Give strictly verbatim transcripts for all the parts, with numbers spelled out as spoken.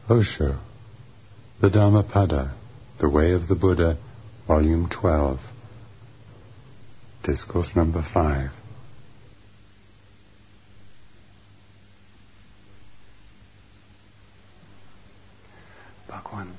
Osho, The Dhammapada, The Way of the Buddha, Volume twelve, Discourse number five. Bhagwan,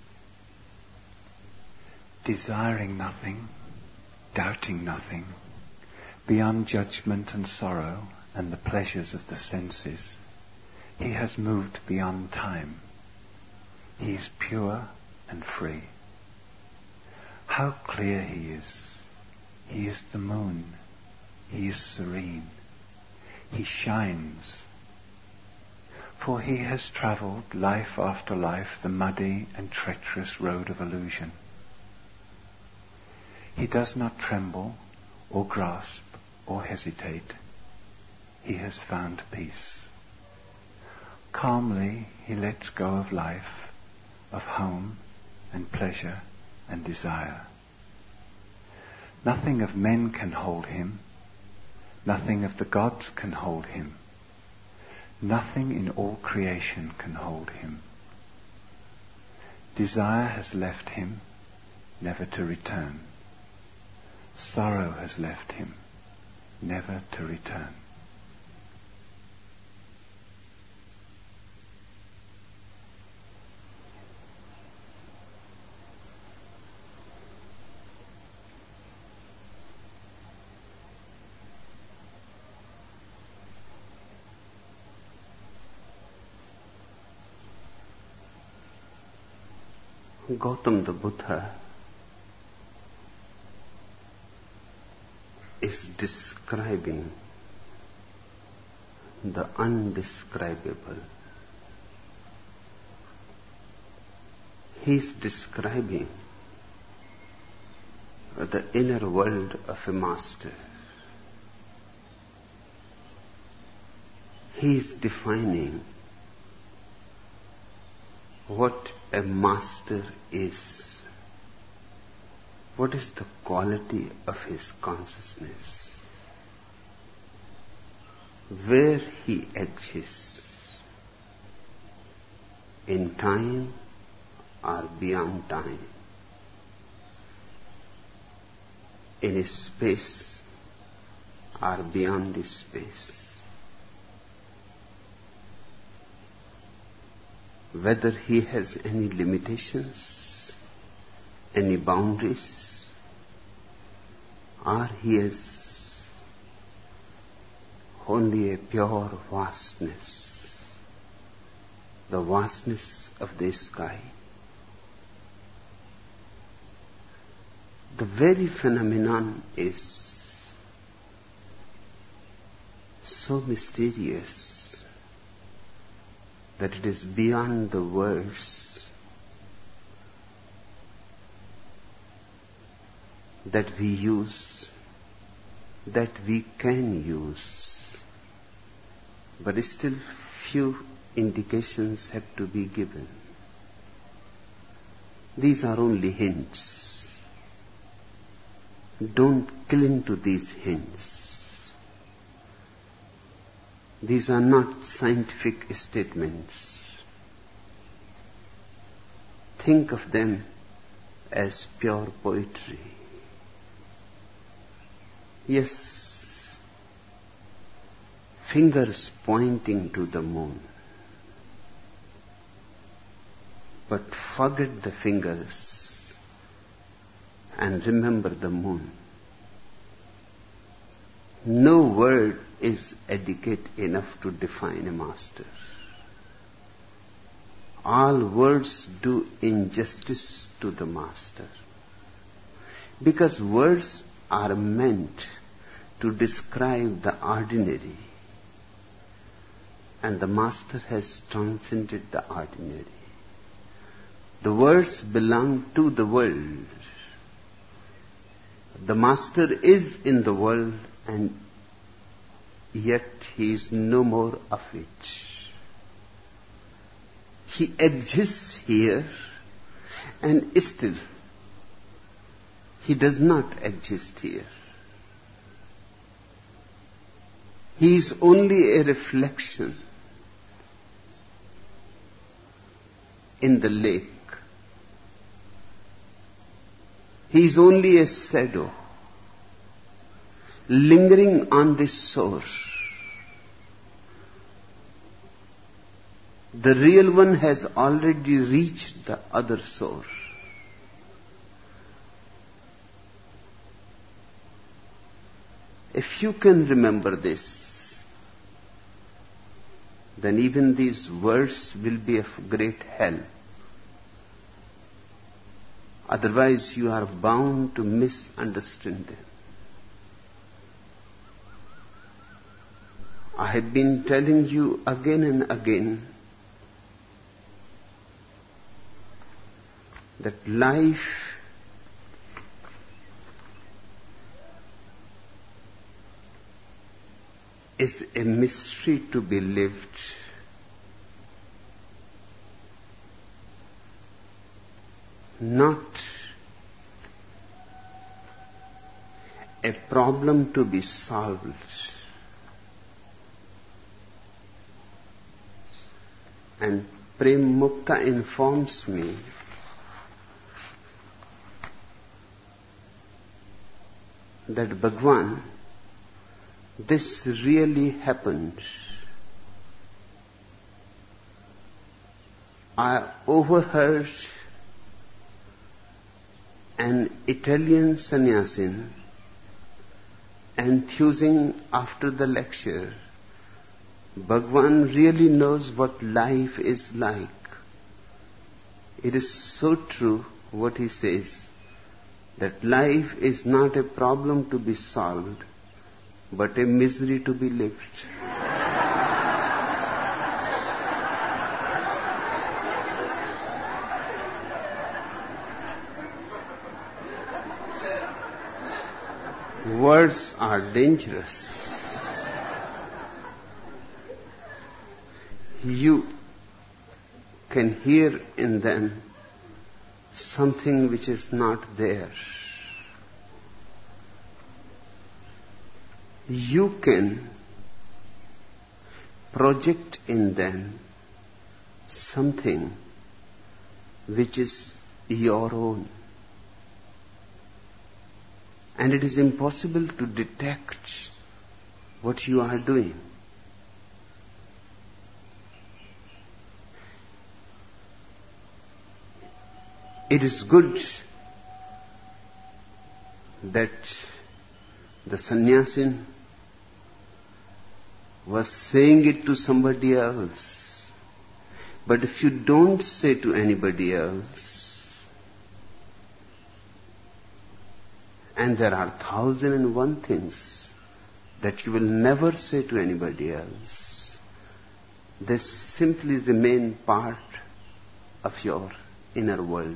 desiring nothing, doubting nothing, beyond judgment and sorrow and the pleasures of the senses, he has moved beyond time. He is pure and free. How clear he is. He is the moon. He is serene. He shines. For he has travelled life after life the muddy and treacherous road of illusion. He does not tremble or grasp or hesitate. He has found peace. Calmly he lets go of life, of home and pleasure and desire. Nothing of men can hold him. Nothing of the gods can hold him. Nothing in all creation can hold him. Desire has left him, never to return. Sorrow has left him, never to return. Gautam the Buddha is describing the undescribable. He is describing the inner world of a master. He is defining what a master is. What is the quality of his consciousness? Where he exists, in time or beyond time, in a space or beyond a space. Whether he has any limitations, any boundaries, or he has only a pure vastness, the vastness of the sky. The very phenomenon is so mysterious that it is beyond the words that we use, that we can use. But still few indications have to be given. These are only hints. Don't cling to these hints. These are not scientific statements. Think of them as pure poetry. Yes, fingers pointing to the moon. But forget the fingers and remember the moon. No word is adequate enough to define a master. All words do injustice to the master. Because words are meant to describe the ordinary. And the master has transcended the ordinary. The words belong to the world. The master is in the world, and yet he is no more of it. He exists here, and still he does not exist here. He is only a reflection in the lake. He is only a shadow lingering on this shore. The real one has already reached the other shore. If you can remember this, then even these words will be of great help. Otherwise, you are bound to misunderstand them. I have been telling you again and again that life is a mystery to be lived. Not a problem to be solved. And Prem Mukta informs me that Bhagwan, this really happened. I overheard an Italian sannyasin enthusing after the lecture, Bhagwan really knows what life is like. It is so true what he says, that life is not a problem to be solved, but a misery to be lived. Words are dangerous. You can hear in them something which is not there. You can project in them something which is your own. And it is impossible to detect what you are doing. It is good that the sannyasin was saying it to somebody else. But if you don't say to anybody else, and there are thousand and one things that you will never say to anybody else, they simply remain part of your inner world.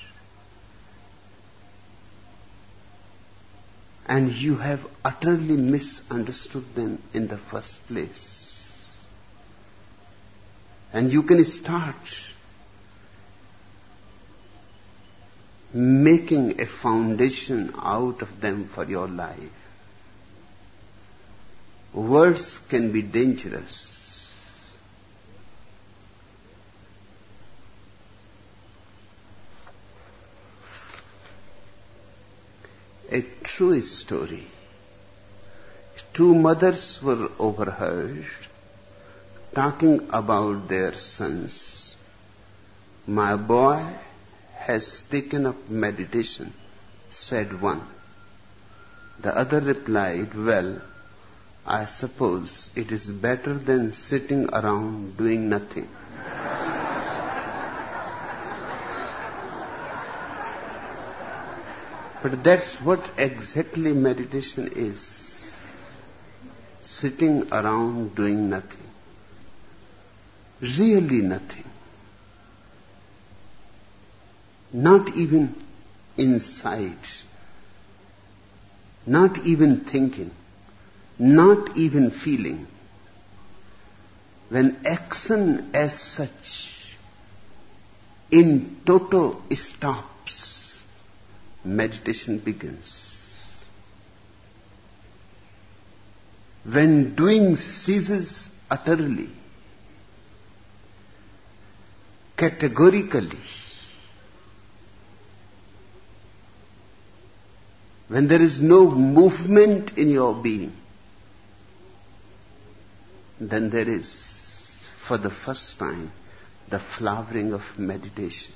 And you have utterly misunderstood them in the first place. And you can start making a foundation out of them for your life. Words can be dangerous. A true story. Two mothers were overheard talking about their sons. My boy has taken up meditation, said one. The other replied, well, I suppose it is better than sitting around doing nothing. But that's what exactly meditation is. Sitting around doing nothing. Really nothing. Not even inside. Not even thinking. Not even feeling. When action as such in toto stops, meditation begins. When doing ceases utterly, categorically. When there is no movement in your being, then there is, for the first time, the flowering of meditation.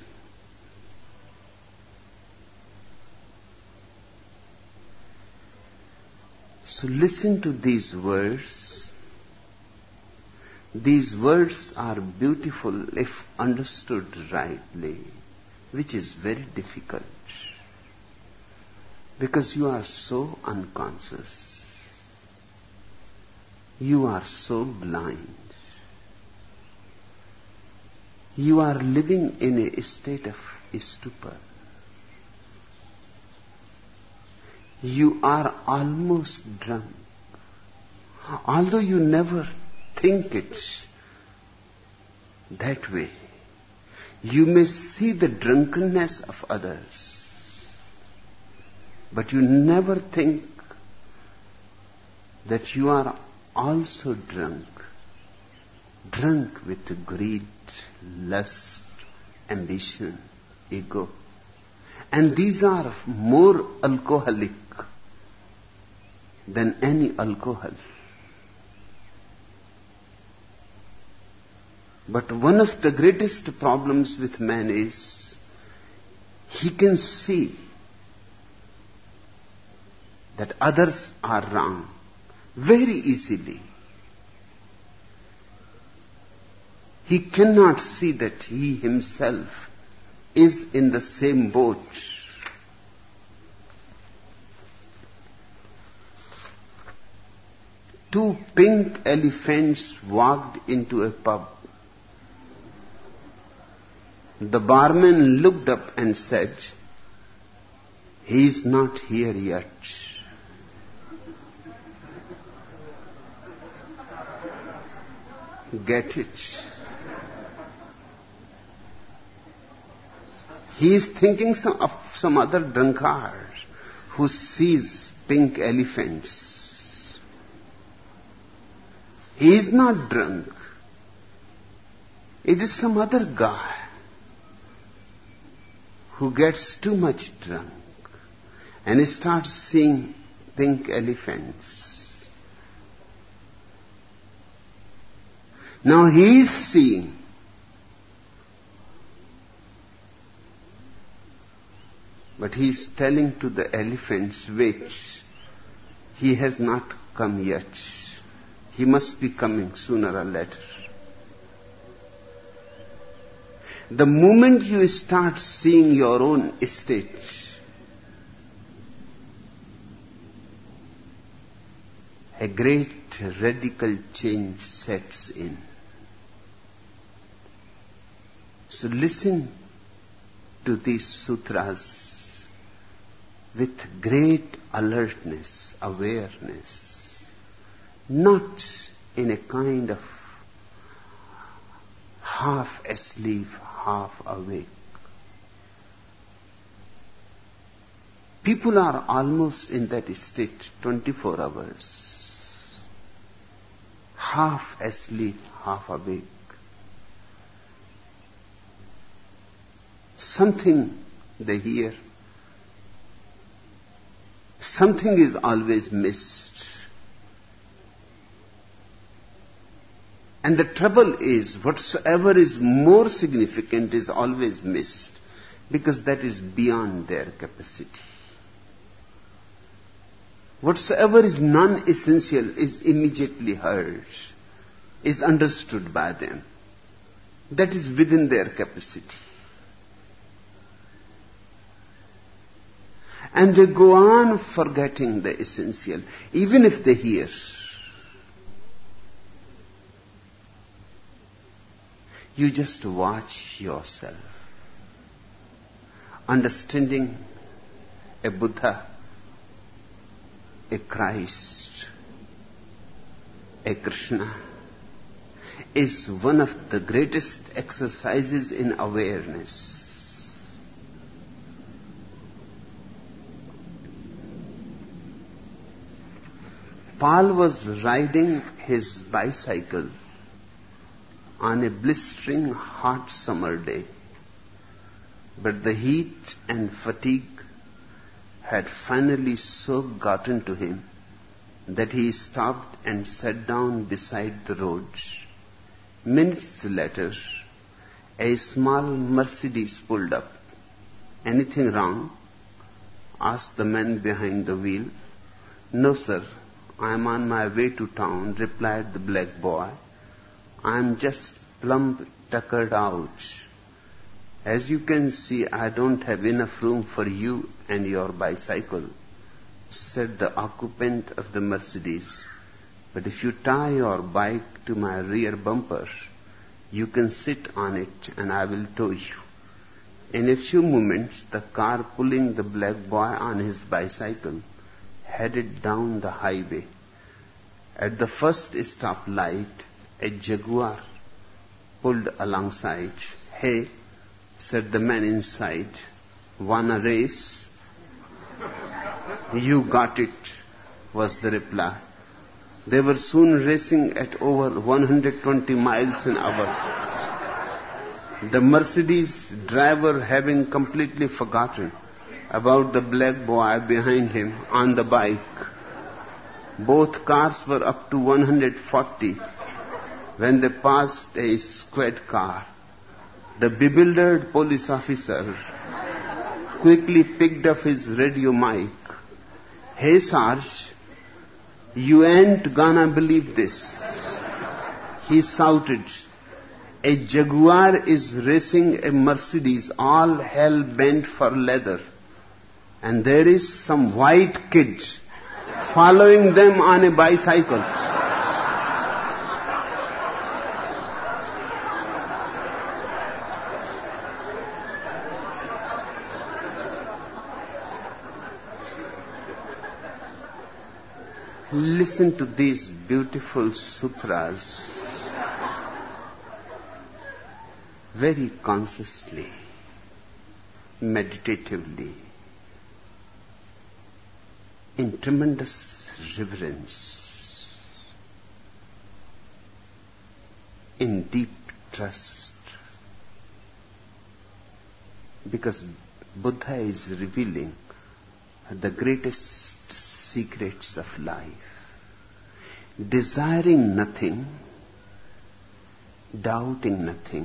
So listen to these words. These words are beautiful if understood rightly, which is very difficult, because you are so unconscious. You are so blind. You are living in a state of stupor. You are almost drunk. Although you never think it that way, you may see the drunkenness of others, but you never think that you are also drunk. Drunk with greed, lust, ambition, ego. And these are more alcoholic than any alcohol. But one of the greatest problems with man is he can see that others are wrong very easily. He cannot see that he himself is in the same boat. Two pink elephants walked into a pub. The barman looked up and said, "He is not here yet." Get it? He is thinking some, of some other drunkard who sees pink elephants. He is not drunk. It is some other guy who gets too much drunk and he starts seeing pink elephants. Now he is seeing, but he is telling to the elephants, wait, he has not come yet. He must be coming sooner or later. The moment you start seeing your own state, a great radical change sets in. So listen to these sutras with great alertness, awareness, not in a kind of half asleep, half awake. People are almost in that state twenty-four hours. Half asleep, half awake. Something they hear. Something is always missed. And the trouble is, whatsoever is more significant is always missed, because that is beyond their capacity. Whatsoever is non-essential is immediately heard, is understood by them. That is within their capacity. And they go on forgetting the essential, even if they hear. You just watch yourself. Understanding a Buddha, a Christ, a Krishna is one of the greatest exercises in awareness. Paul was riding his bicycle on a blistering hot summer day. But the heat and fatigue had finally so gotten to him that he stopped and sat down beside the road. Minutes later, a small Mercedes pulled up. "Anything wrong?" asked the man behind the wheel. "No, sir. I am on my way to town," replied the black boy. "I am just plumb tuckered out. As you can see, I don't have enough room for you and your bicycle," said the occupant of the Mercedes. "But if you tie your bike to my rear bumper, you can sit on it and I will tow you." In a few moments, the car pulling the black boy on his bicycle headed down the highway. At the first stoplight, a Jaguar pulled alongside. "Hey," said the man inside, "wanna race?" "You got it," was the reply. They were soon racing at over one hundred twenty miles an hour. The Mercedes driver, having completely forgotten about the black boy behind him on the bike. Both cars were up to one hundred forty when they passed a squad car. The bewildered police officer quickly picked up his radio mic. "Hey, Sarge, you ain't gonna believe this," he shouted. "A Jaguar is racing a Mercedes, all hell bent for leather. And there is some white kid following them on a bicycle." Listen to these beautiful sutras very consciously, meditatively, in tremendous reverence, in deep trust, because Buddha is revealing the greatest secrets of life. Desiring nothing, doubting nothing,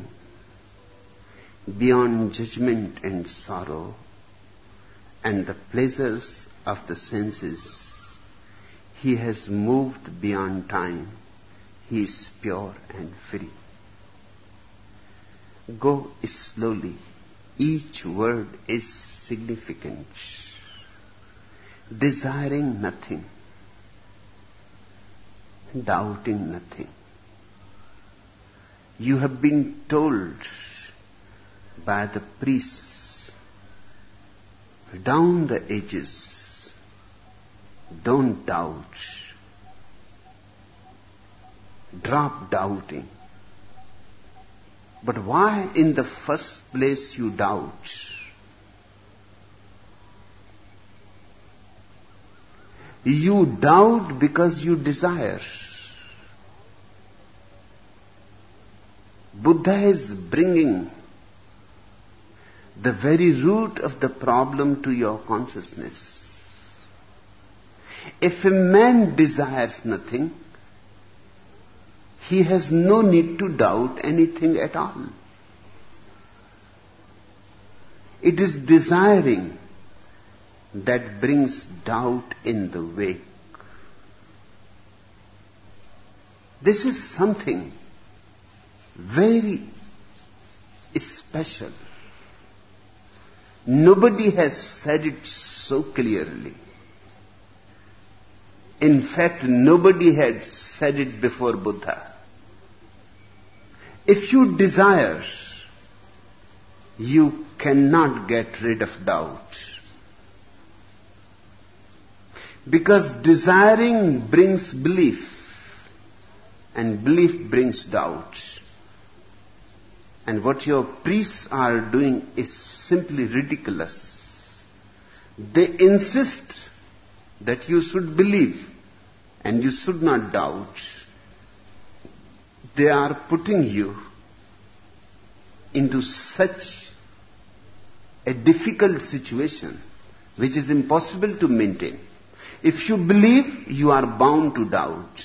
beyond judgment and sorrow and the pleasures of the senses, he has moved beyond time. He is pure and free. Go slowly. Each word is significant. Desiring nothing, doubting nothing. You have been told by the priests, down the edges, don't doubt. Drop doubting. But why in the first place you doubt? You doubt because you desire. Buddha is bringing the very root of the problem to your consciousness. If a man desires nothing, he has no need to doubt anything at all. It is desiring that brings doubt in the wake. This is something very special. Nobody has said it so clearly. In fact, nobody had said it before Buddha. If you desire, you cannot get rid of doubt. Because desiring brings belief, and belief brings doubt. And what your priests are doing is simply ridiculous. They insist that you should believe and you should not doubt. they are putting you into such a difficult situation which is impossible to maintain. If you believe, you are bound to doubt.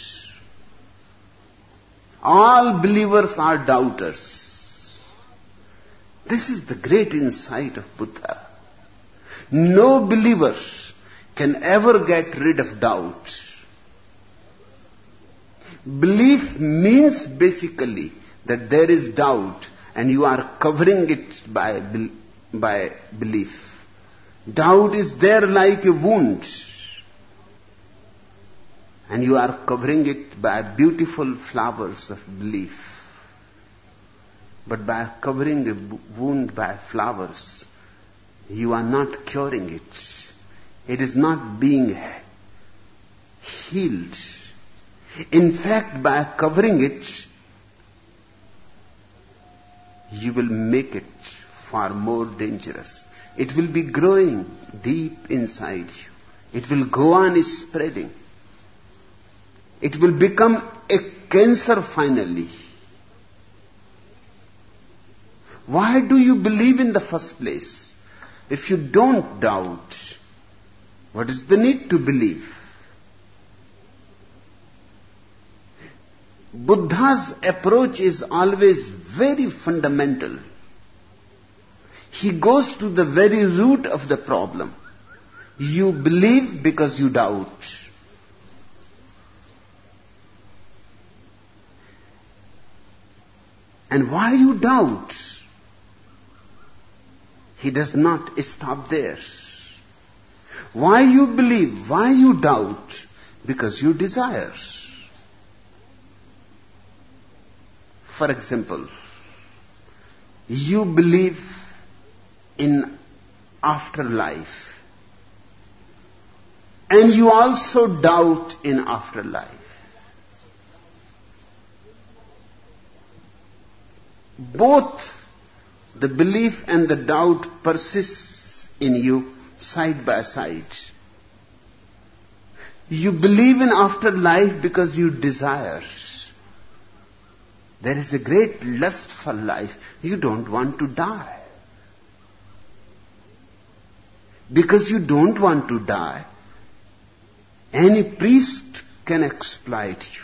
All believers are doubters. This is the great insight of Buddha. No believer can ever get rid of doubt. Belief means basically that there is doubt and you are covering it by, by belief. Doubt is there like a wound and you are covering it by beautiful flowers of belief. But by covering a wound by flowers, you are not curing it. It is not being healed. In fact, by covering it, you will make it far more dangerous. It will be growing deep inside you. It will go on spreading. It will become a cancer finally. Why do you believe in the first place? If you don't doubt, what is the need to believe? Buddha's approach is always very fundamental. He goes to the very root of the problem. You believe because you doubt. And why you doubt? He does not stop there. Why you believe? Why you doubt? Because you desire. For example, you believe in afterlife and you also doubt in afterlife. Both the belief and the doubt persists in you side by side. You believe in afterlife because you desire. There is a great lust for life. You don't want to die. Because you don't want to die, any priest can exploit you.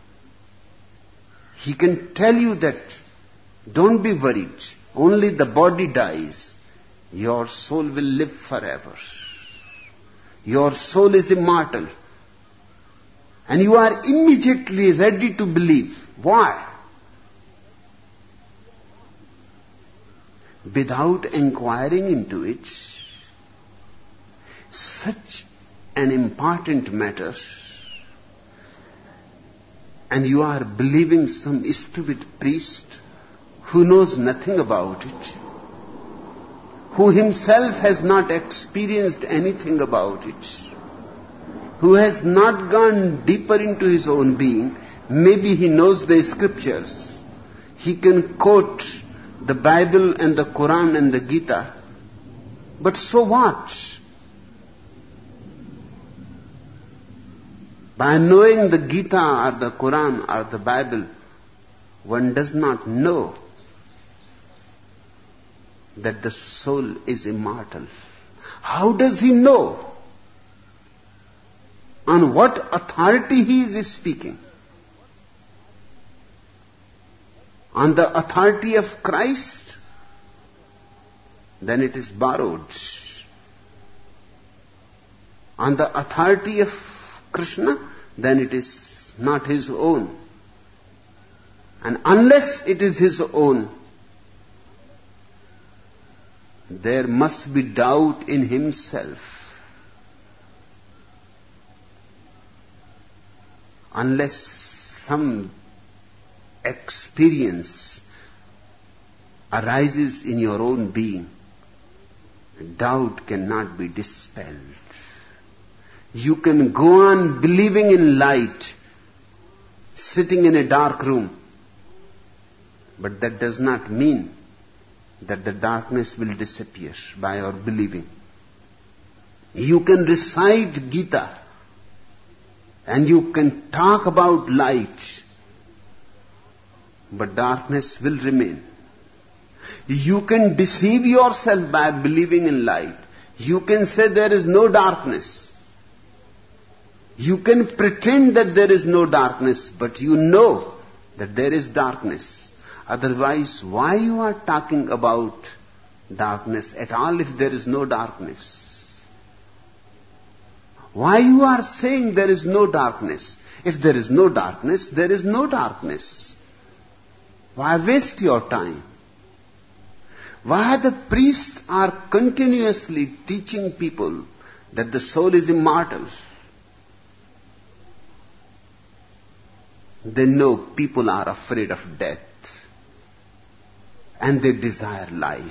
He can tell you that, don't be worried, only the body dies. Your soul will live forever. Your soul is immortal. And you are immediately ready to believe. Why? Without inquiring into it, such an important matter, and you are believing some stupid priest who knows nothing about it, who himself has not experienced anything about it, who has not gone deeper into his own being. Maybe he knows the scriptures. He can quote the Bible and the Quran and the Gita. But so what? By knowing the Gita or the Quran or the Bible, one does not know that the soul is immortal. How does he know? On what authority he is speaking? On the authority of Christ? Then it is borrowed. On the authority of Krishna? Then it is not his own. And unless it is his own, there must be doubt in himself. Unless some experience arises in your own being, doubt cannot be dispelled. You can go on believing in light, sitting in a dark room, but that does not mean that the darkness will disappear by your believing. You can recite Gita and you can talk about light, but darkness will remain. You can deceive yourself by believing in light. You can say there is no darkness. You can pretend that there is no darkness, but you know that there is darkness. Otherwise, why you are talking about darkness at all if there is no darkness? Why you are saying there is no darkness? If there is no darkness, there is no darkness. Why waste your time? Why the priests are continuously teaching people that the soul is immortal? They know people are afraid of death and they desire life.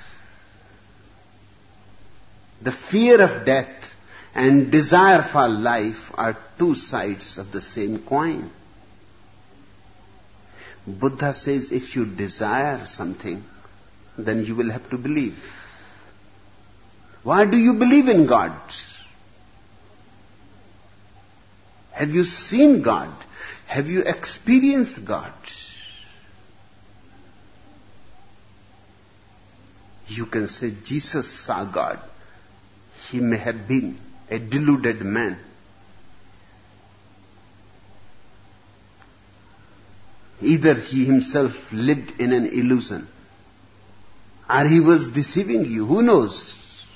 The fear of death and desire for life are two sides of the same coin. Buddha says if you desire something, then you will have to believe. Why do you believe in God? Have you seen God? Have you experienced God? You can say Jesus saw God. He may have been a deluded man. Either he himself lived in an illusion, or he was deceiving you. Who knows?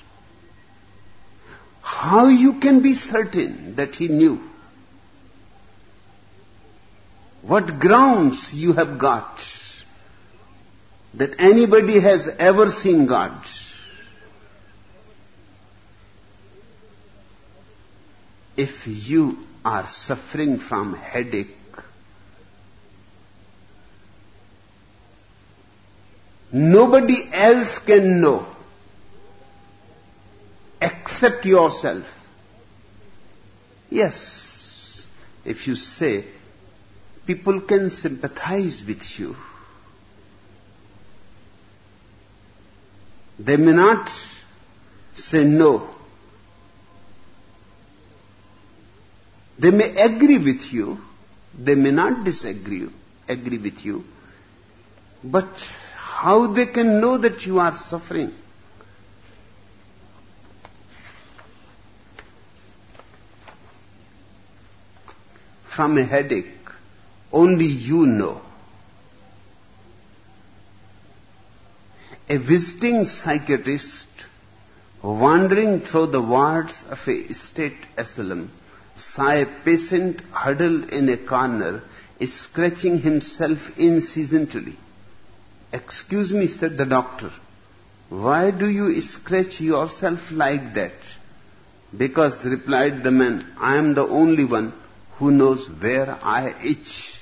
How you can be certain that he knew? What grounds you have got that anybody has ever seen God? If you are suffering from headache, nobody else can know except yourself. Yes, if you say, people can sympathize with you. They may not say no. They may agree with you. They may not disagree, agree with you. But how they can know that you are suffering? From a headache, only you know. A visiting psychiatrist wandering through the wards of a state asylum saw a patient huddled in a corner, scratching himself incessantly. "Excuse me," said the doctor, "why do you scratch yourself like that?" "Because," replied the man, "I am the only one who knows where I itch."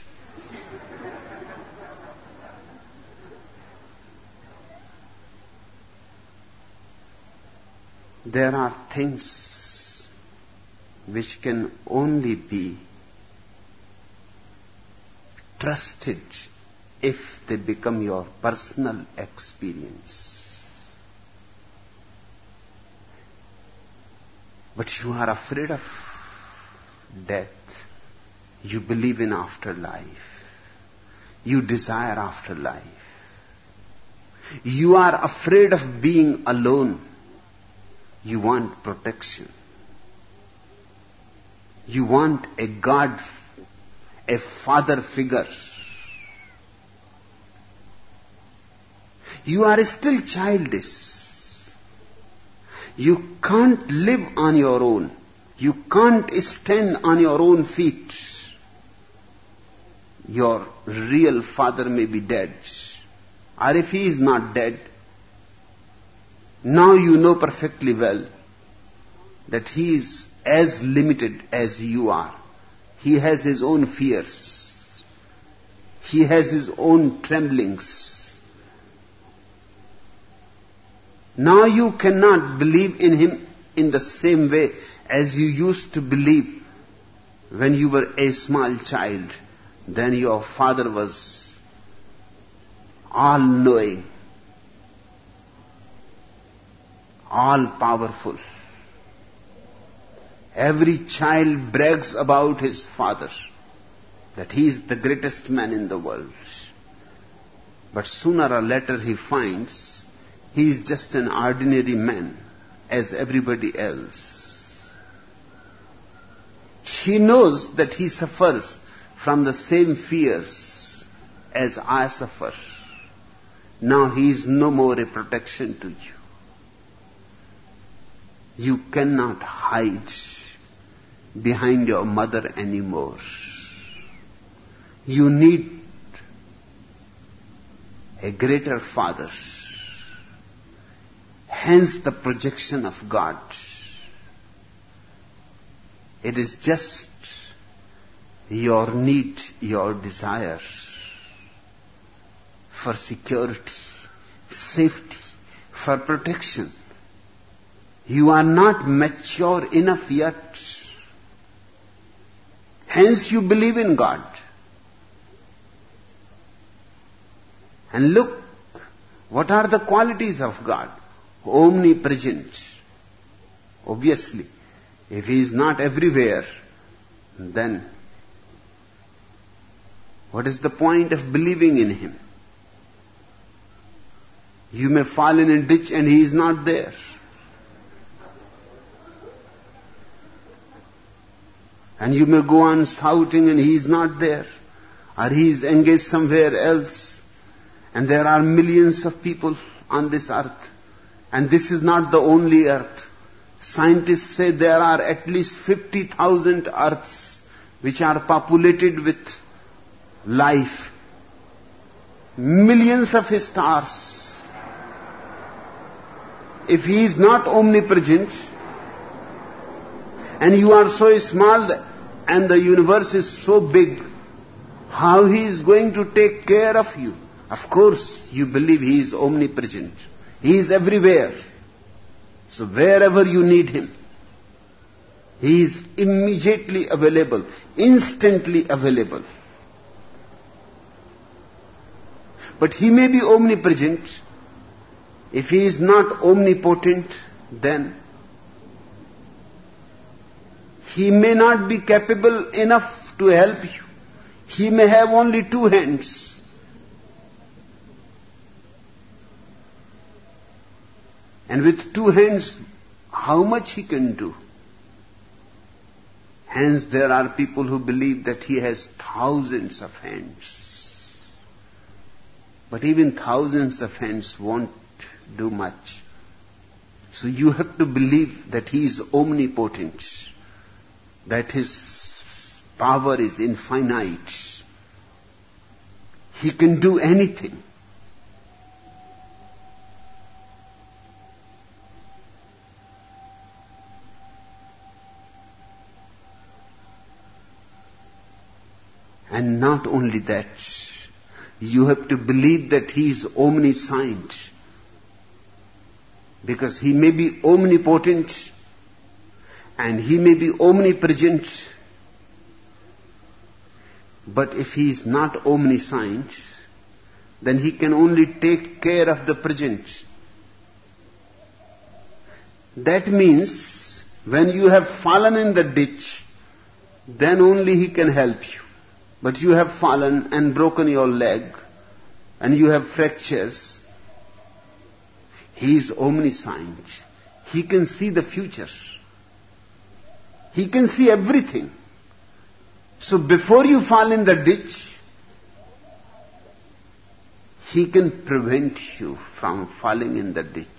There are things which can only be trusted if they become your personal experience. But you are afraid of death. You believe in afterlife. You desire afterlife. You are afraid of being alone. You want protection. You want a God, a father figure. You are still childish. You can't live on your own. You can't stand on your own feet. Your real father may be dead. Or if he is not dead, now you know perfectly well that he is as limited as you are. He has his own fears. He has his own tremblings. Now you cannot believe in him in the same way as you used to believe when you were a small child. Then your father was all-knowing, all-powerful. Every child brags about his father, that he is the greatest man in the world. But sooner or later he finds he is just an ordinary man as everybody else. He knows that he suffers from the same fears as I suffer. Now he is no more a protection to you. You cannot hide behind your mother anymore. You need a greater father. Hence the projection of God. It is just your need, your desire for security, safety, for protection. You are not mature enough yet. Hence you believe in God. And look, what are the qualities of God? Omnipresent. Obviously, if he is not everywhere, then what is the point of believing in him? You may fall in a ditch and he is not there. And you may go on shouting and he is not there. Or he is engaged somewhere else. And there are millions of people on this earth. And this is not the only earth. Scientists say there are at least fifty thousand earths which are populated with life. Millions of stars. If he is not omnipresent, and you are so small and the universe is so big, how he is going to take care of you? Of course, you believe he is omnipresent. He is everywhere. So wherever you need him, he is immediately available, instantly available. But he may be omnipresent. If he is not omnipotent, then he may not be capable enough to help you. He may have only two hands. And with two hands, how much he can do? Hence there are people who believe that he has thousands of hands. But even thousands of hands won't do much. So you have to believe that he is omnipotent, that his power is infinite. He can do anything. And not only that, you have to believe that he is omniscient. Because he may be omnipotent and he may be omnipresent. But if he is not omniscient, then he can only take care of the present. That means when you have fallen in the ditch, then only he can help you. But you have fallen and broken your leg and you have fractures. He is omniscient. He can see the future. He can see everything. So before you fall in the ditch, he can prevent you from falling in the ditch.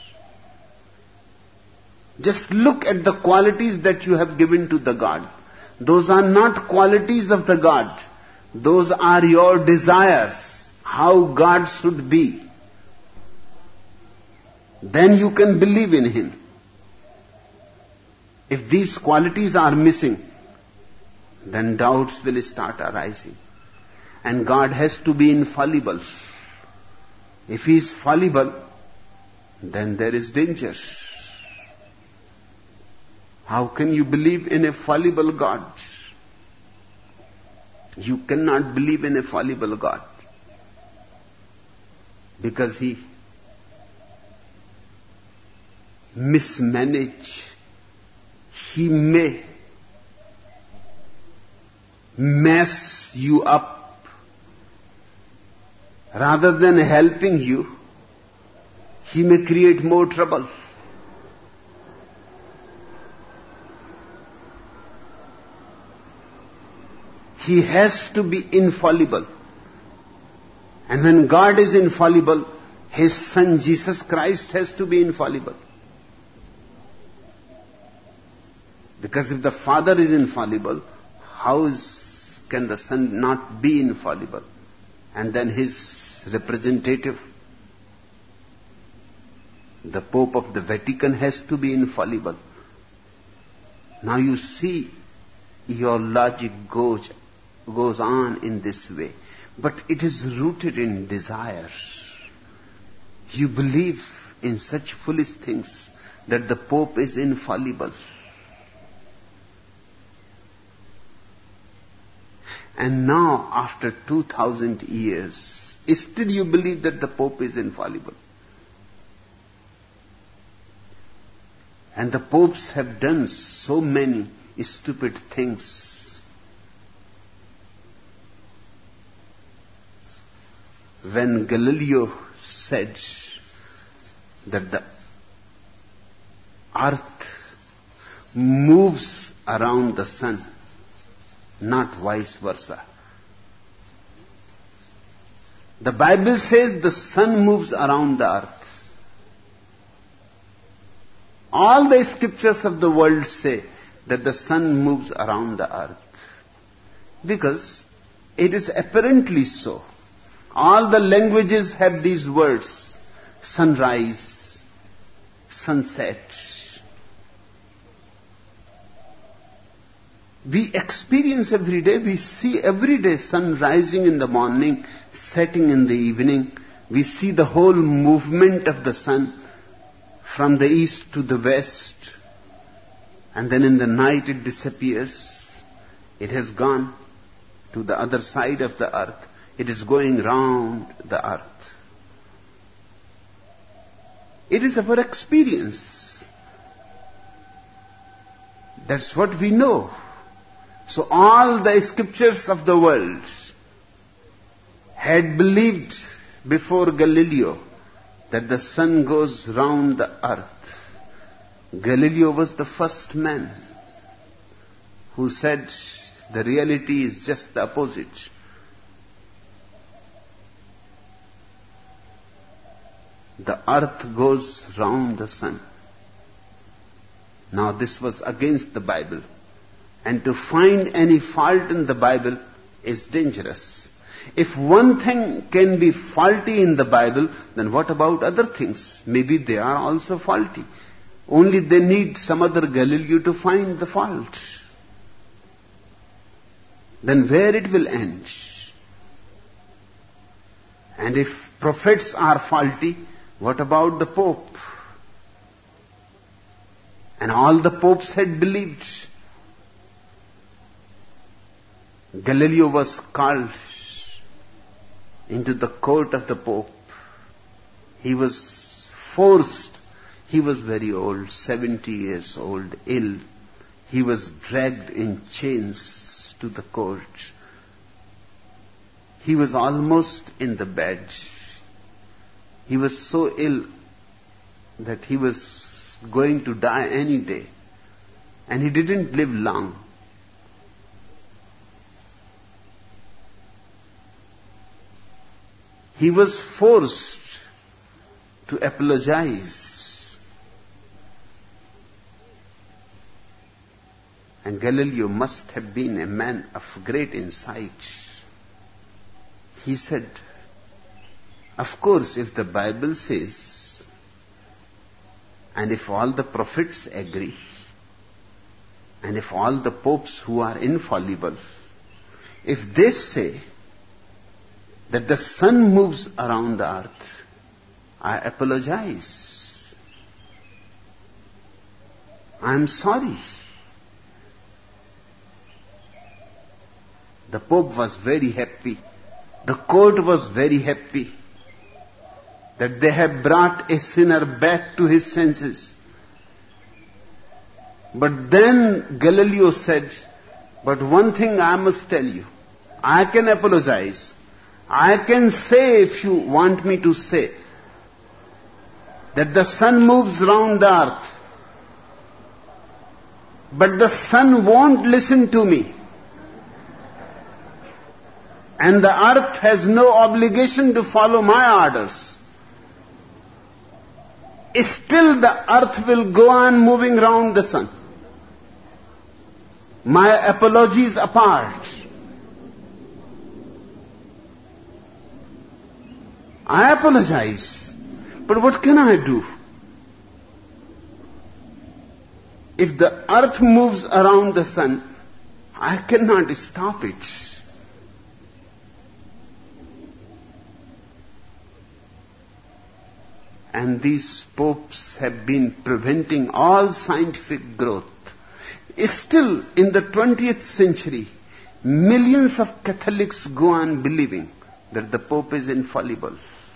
Just look at the qualities that you have given to the God. Those are not qualities of the God. Those are your desires, how God should be. Then you can believe in him. If these qualities are missing, then doubts will start arising. And God has to be infallible. If he is fallible, then there is danger. How can you believe in a fallible God? You cannot believe in a fallible God. Because he mismanage. He may mess you up rather than helping you, he may create more trouble. He has to be infallible. And when God is infallible, His Son Jesus Christ has to be infallible. Because if the Father is infallible, how is, can the Son not be infallible? And then His representative, the Pope of the Vatican, has to be infallible. Now you see, your logic goes, goes on in this way. But it is rooted in desire. You believe in such foolish things that the Pope is infallible. And now, after two thousand years, still you believe that the Pope is infallible. And the popes have done so many stupid things. When Galileo said that the earth moves around the sun, not vice versa. The Bible says the sun moves around the earth. All the scriptures of the world say that the sun moves around the earth. Because it is apparently so. All the languages have these words: sunrise, sunset. We experience every day, we see every day sun rising in the morning, setting in the evening. We see the whole movement of the sun from the east to the west. And then in the night it disappears. It has gone to the other side of the earth. It is going round the earth. It is our experience. That's what we know. So all the scriptures of the world had believed before Galileo that the sun goes round the earth. Galileo was the first man who said the reality is just the opposite. The earth goes round the sun. Now this was against the Bible. And to find any fault in the Bible is dangerous. If one thing can be faulty in the Bible, then what about other things? Maybe they are also faulty. Only they need some other Galileo to find the fault. Then where it will end? And if prophets are faulty, what about the Pope? And all the popes had believed. Galileo was called into the court of the Pope. He was forced. He was very old, seventy years old, ill. He was dragged in chains to the court. He was almost in the bed. He was so ill that he was going to die any day. And he didn't live long. He was forced to apologize. And Galileo must have been a man of great insight. He said, of course, if the Bible says, and if all the prophets agree, and if all the popes who are infallible, if they say that the sun moves around the earth, I apologize. I am sorry. The Pope was very happy. The court was very happy that they have brought a sinner back to his senses. But then Galileo said, but one thing I must tell you. I can apologize. I can say, if you want me to say, that the sun moves round the earth, but the sun won't listen to me. And the earth has no obligation to follow my orders. Still the earth will go on moving round the sun. My apologies apart, I apologize. But what can I do? If the earth moves around the sun, I cannot stop it. And these popes have been preventing all scientific growth. Still, in the twentieth century, millions of Catholics go on believing that the Pope is infallible.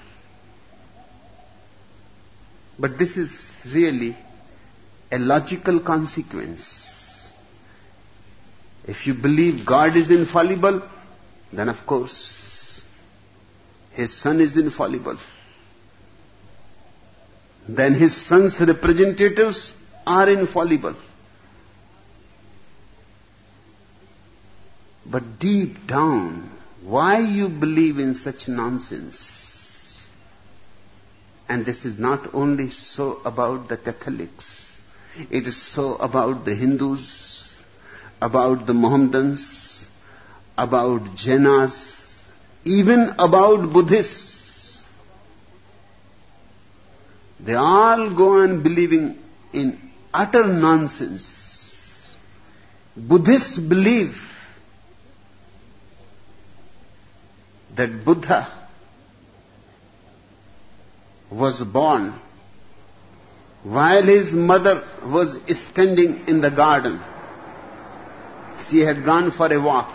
But this is really a logical consequence. If you believe God is infallible, then of course His Son is infallible. Then His Son's representatives are infallible. But deep down, why you believe in such nonsense? And this is not only so about the Catholics. It is so about the Hindus, about the Mohammedans, about Jainas, even about Buddhists. They all go on believing in utter nonsense. Buddhists believe that Buddha was born while his mother was standing in the garden. She had gone for a walk.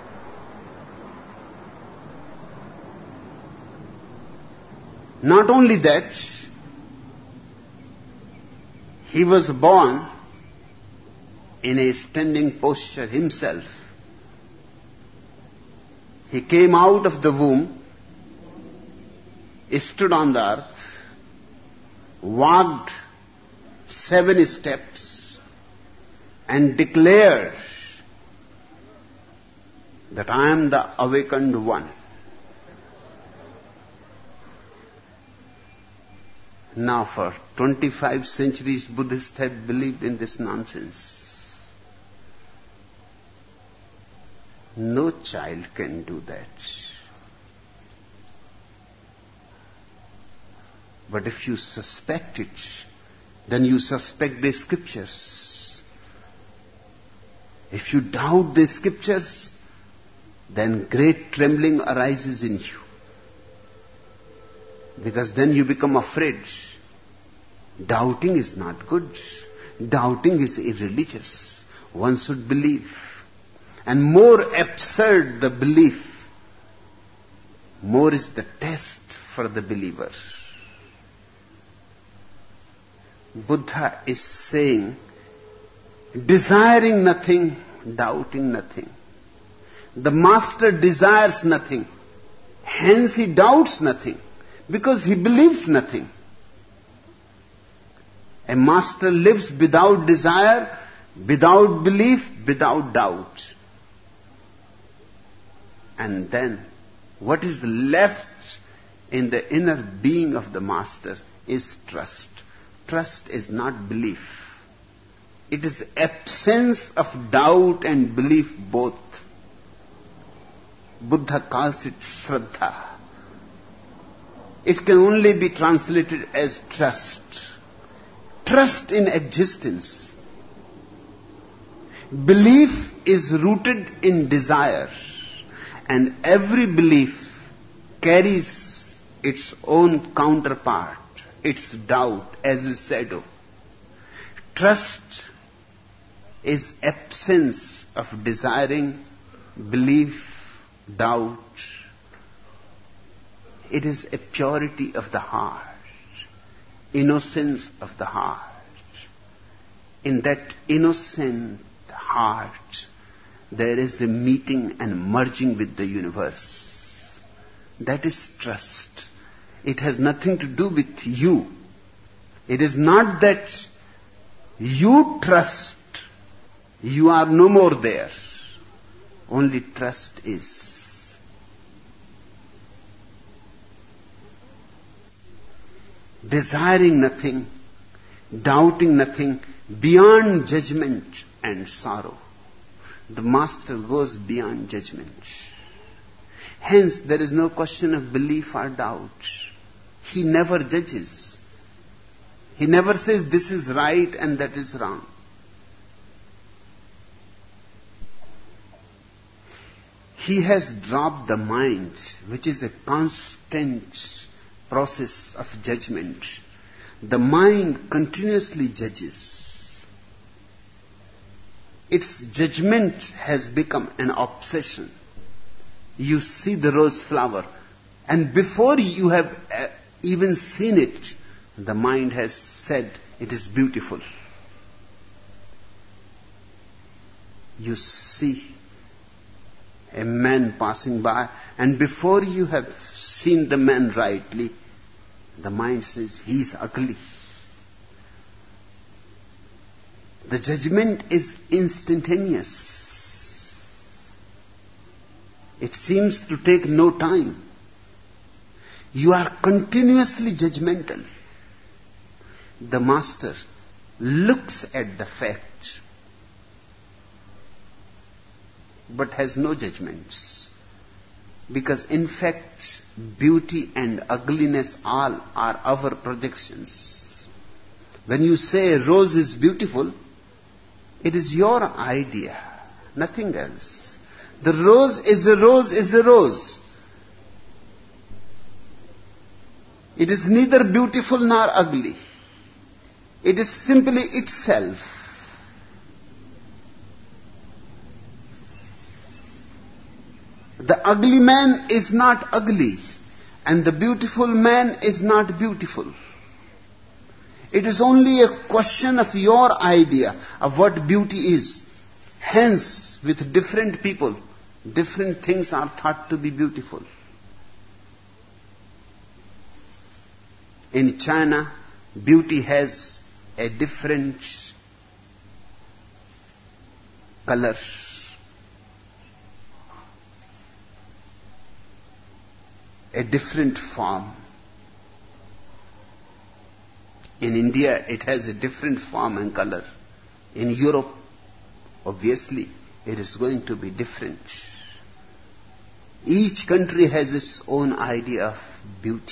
Not only that, he was born in a standing posture himself. He came out of the womb, stood on the earth, walked seven steps, and declared that I am the awakened one. Now for twenty-five centuries, Buddhists have believed in this nonsense. No child can do that. But if you suspect it, then you suspect the scriptures. If you doubt the scriptures, then great trembling arises in you. Because then you become afraid. Doubting is not good. Doubting is irreligious. One should believe. And more absurd the belief, more is the test for the believer. Buddha is saying, desiring nothing, doubting nothing. The master desires nothing, hence he doubts nothing, because he believes nothing. A master lives without desire, without belief, without doubt. And then, what is left in the inner being of the master is trust. Trust is not belief. It is absence of doubt and belief both. Buddha calls it Shraddha. It can only be translated as trust. Trust in existence. Belief is rooted in desire. And every belief carries its own counterpart, its doubt as a shadow. Trust is absence of desiring, belief, doubt. It is a purity of the heart, innocence of the heart. In that innocent heart, there is a meeting and merging with the universe. That is trust. It has nothing to do with you. It is not that you trust, you are no more there. Only trust is. Desiring nothing, doubting nothing, beyond judgment and sorrow. The master goes beyond judgment. Hence, there is no question of belief or doubt. He never judges. He never says this is right and that is wrong. He has dropped the mind, which is a constant process of judgment. The mind continuously judges. Its judgment has become an obsession. You see the rose flower, and before you have uh, even seen it, the mind has said it is beautiful. You see a man passing by, and before you have seen the man rightly, the mind says he is ugly. The judgment is instantaneous. It seems to take no time. You are continuously judgmental. The master looks at the fact but has no judgments. Because in fact, beauty and ugliness all are our projections. When you say a rose is beautiful, it is your idea, nothing else. The rose is a rose is a rose. It is neither beautiful nor ugly. It is simply itself. The ugly man is not ugly, and the beautiful man is not beautiful. It is only a question of your idea of what beauty is. Hence, with different people, different things are thought to be beautiful. In China, beauty has a different color. A different form. In India, it has a different form and color. In Europe, obviously, it is going to be different. Each country has its own idea of beauty.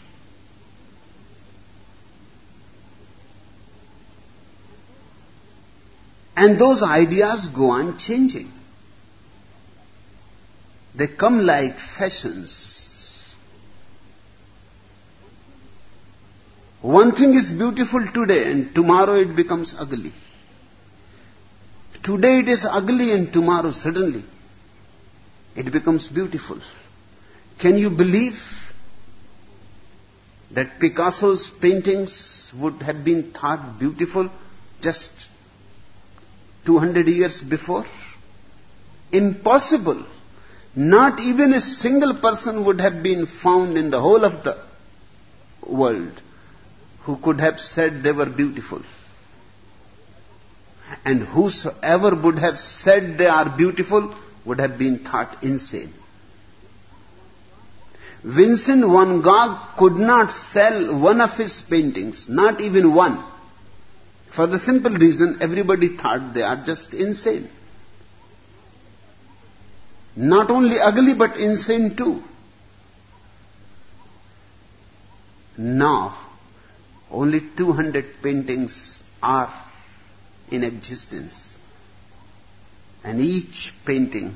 And those ideas go on changing. They come like fashions. One thing is beautiful today and tomorrow it becomes ugly. Today it is ugly and tomorrow suddenly it becomes beautiful. Can you believe that Picasso's paintings would have been thought beautiful just two hundred years before? Impossible. Not even a single person would have been found in the whole of the world who could have said they were beautiful. And whosoever would have said they are beautiful would have been thought insane. Vincent van Gogh could not sell one of his paintings, not even one. For the simple reason, everybody thought they are just insane. Not only ugly, but insane too. Now, only two hundred paintings are in existence. And each painting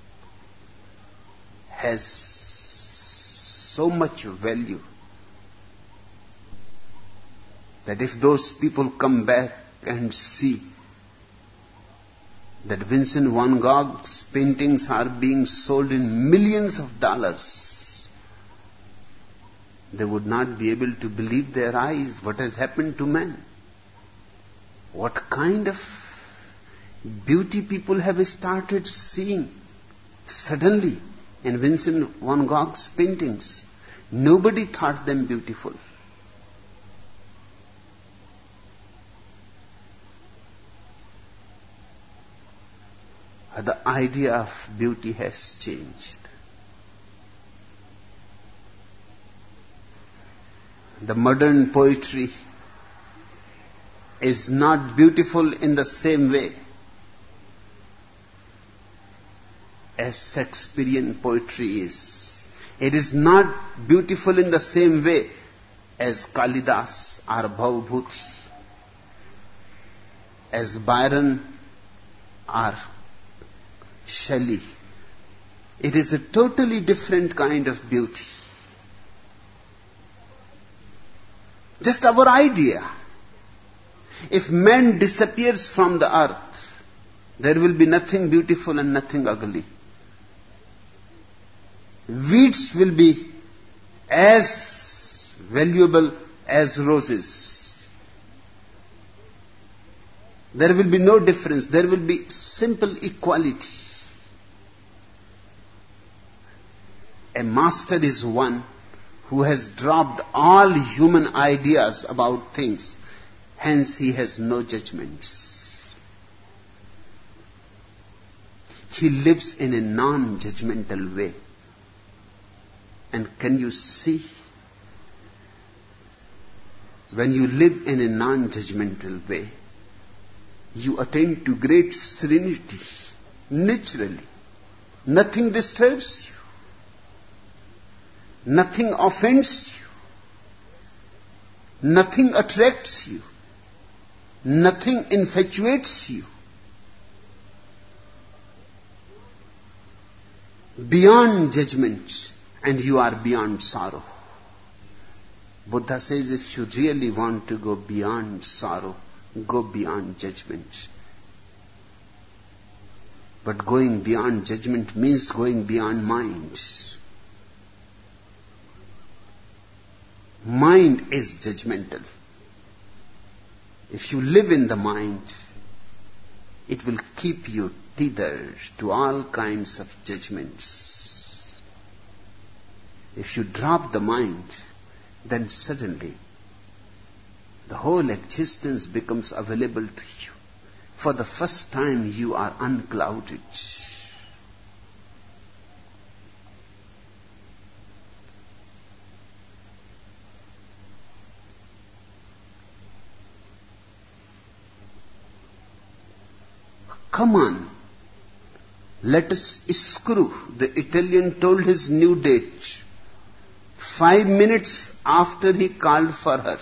has so much value that if those people come back and see that Vincent van Gogh's paintings are being sold in millions of dollars, they would not be able to believe their eyes. What has happened to man? What kind of beauty people have started seeing suddenly in Vincent van Gogh's paintings. Nobody thought them beautiful. The idea of beauty has changed. The modern poetry is not beautiful in the same way as Shakespearean poetry is. It is not beautiful in the same way as Kalidas or Bhavabhuti, as Byron or Shelley. It is a totally different kind of beauty. Just our idea. If man disappears from the earth, there will be nothing beautiful and nothing ugly. Weeds will be as valuable as roses. There will be no difference. There will be simple equality. A master is one who has dropped all human ideas about things. Hence he has no judgments. He lives in a non-judgmental way. And can you see? When you live in a non-judgmental way, you attain to great serenity, naturally. Nothing disturbs you. Nothing offends you. Nothing attracts you. Nothing infatuates you. Beyond judgment, and you are beyond sorrow. Buddha says if you really want to go beyond sorrow, go beyond judgment. But going beyond judgment means going beyond mind. Mind is judgmental. If you live in the mind, it will keep you tethered to all kinds of judgments. If you drop the mind, then suddenly the whole existence becomes available to you. For the first time you are unclouded. Come on, let us screw, the Italian told his new date, five minutes after he called for her.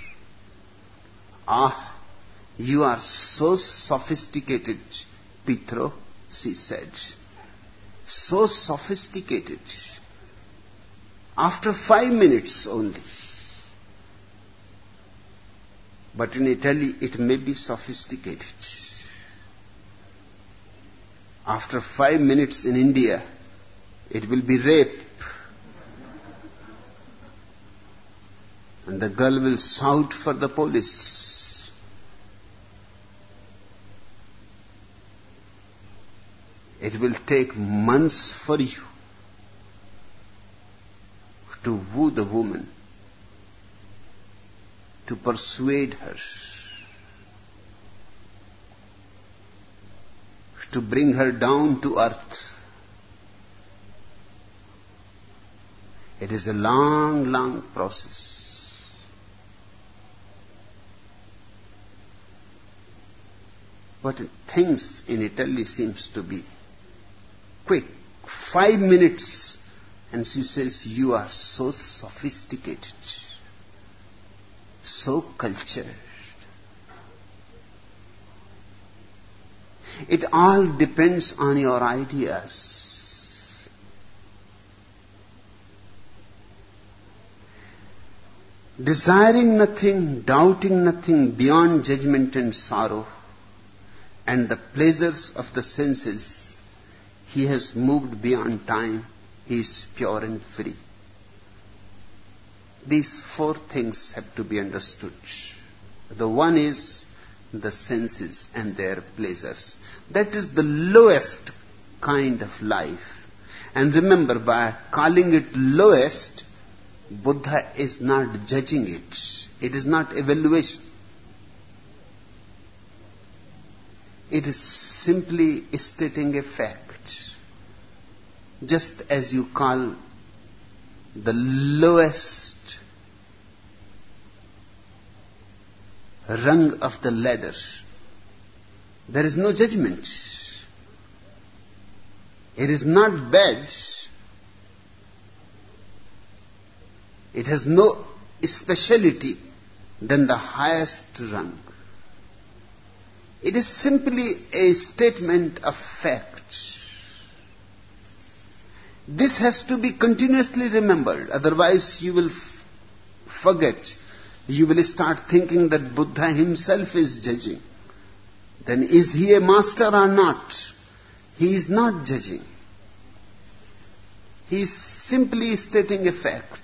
Ah, you are so sophisticated, Pietro, she said. So sophisticated. After five minutes only. But in Italy it may be sophisticated. After five minutes in India, it will be rape. And the girl will shout for the police. It will take months for you to woo the woman, to persuade her, to bring her down to earth. It is a long, long process. But things in Italy seems to be quick. Five minutes and she says, you are so sophisticated, so cultured. It all depends on your ideas. Desiring nothing, doubting nothing beyond judgment and sorrow, and the pleasures of the senses, he has moved beyond time. He is pure and free. These four things have to be understood. The one is the senses and their pleasures. That is the lowest kind of life. And remember, by calling it lowest, Buddha is not judging it. It is not evaluation. It is simply stating a fact. Just as you call the lowest rung of the ladder, there is no judgment. It is not bad. It has no speciality than the highest rung. It is simply a statement of fact. This has to be continuously remembered, otherwise you will f- forget. You will start thinking that Buddha himself is judging. Then is he a master or not? He is not judging. He is simply stating a fact.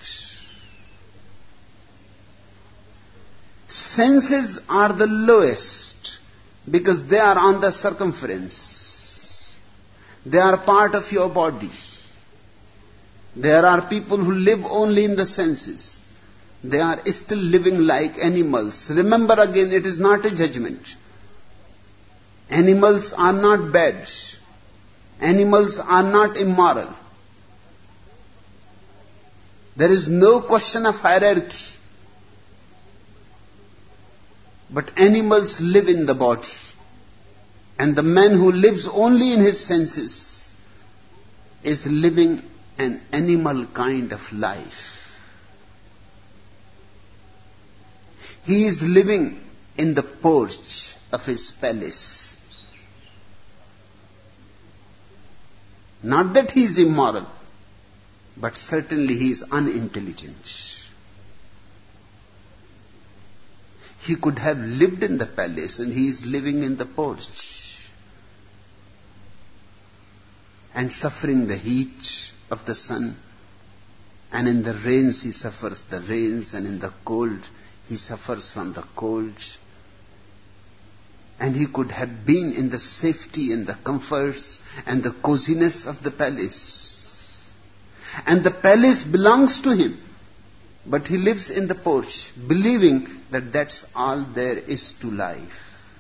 Senses are the lowest because they are on the circumference. They are part of your body. There are people who live only in the senses. They are still living like animals. Remember again, it is not a judgment. Animals are not bad. Animals are not immoral. There is no question of hierarchy. But animals live in the body. And the man who lives only in his senses is living an animal kind of life. He is living in the porch of his palace. Not that he is immoral, but certainly he is unintelligent. He could have lived in the palace and he is living in the porch and suffering the heat of the sun, and in the rains he suffers the rains, and in the cold he suffers from the cold. And he could have been in the safety and the comforts and the coziness of the palace. And the palace belongs to him. But he lives in the porch, believing that that's all there is to life.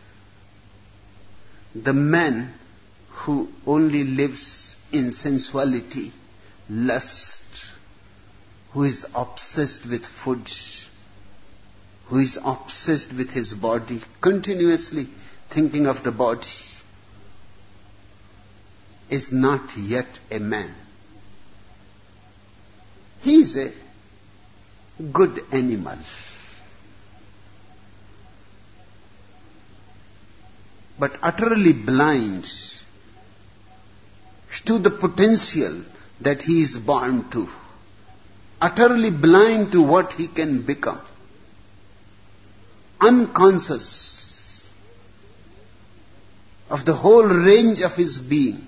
The man who only lives in sensuality, lust, who is obsessed with food, who is obsessed with his body, continuously thinking of the body, is not yet a man. He is a good animal. But utterly blind to the potential that he is born to. Utterly blind to what he can become. Unconscious of the whole range of his being.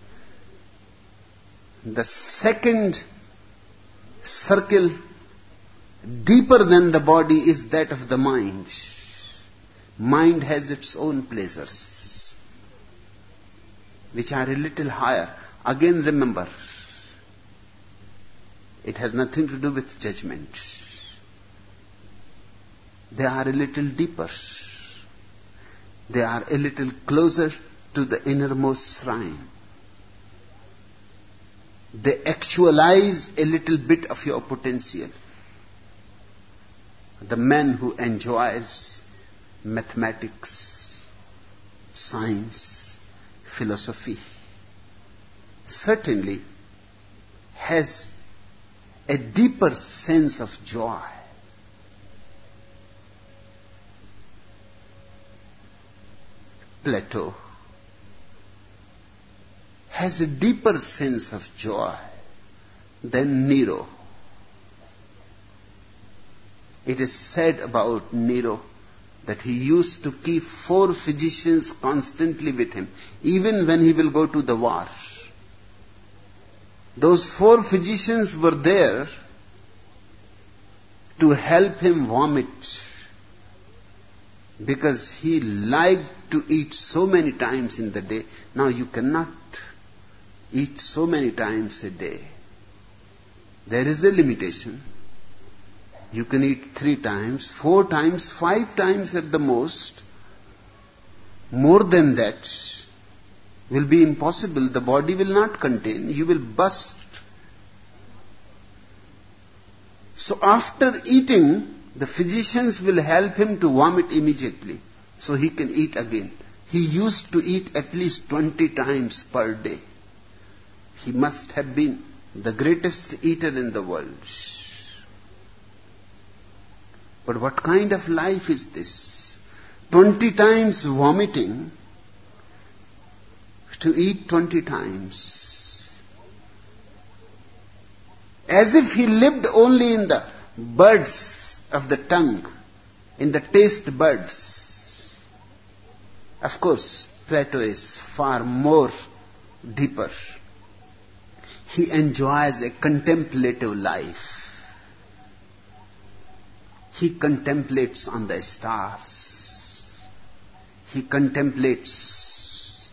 The second circle deeper than the body is that of the mind. Mind has its own pleasures, which are a little higher. Again remember, it has nothing to do with judgment. They are a little deeper. They are a little closer to the innermost shrine. They actualize a little bit of your potential. The man who enjoys mathematics, science, philosophy, certainly has a deeper sense of joy. Plato has a deeper sense of joy than Nero. It is said about Nero that he used to keep four physicians constantly with him, even when he will go to the war. Those four physicians were there to help him vomit, because he liked to eat so many times in the day. Now you cannot eat so many times a day. There is a limitation. You can eat three times, four times, five times at the most. More than that will be impossible. The body will not contain. You will burst. So after eating, the physicians will help him to vomit immediately, so he can eat again. He used to eat at least twenty times per day. He must have been the greatest eater in the world. But what kind of life is this? Twenty times vomiting to eat twenty times. As if he lived only in the buds of the tongue, in the taste buds. Of course, Plato is far more deeper. He enjoys a contemplative life. He contemplates on the stars. He contemplates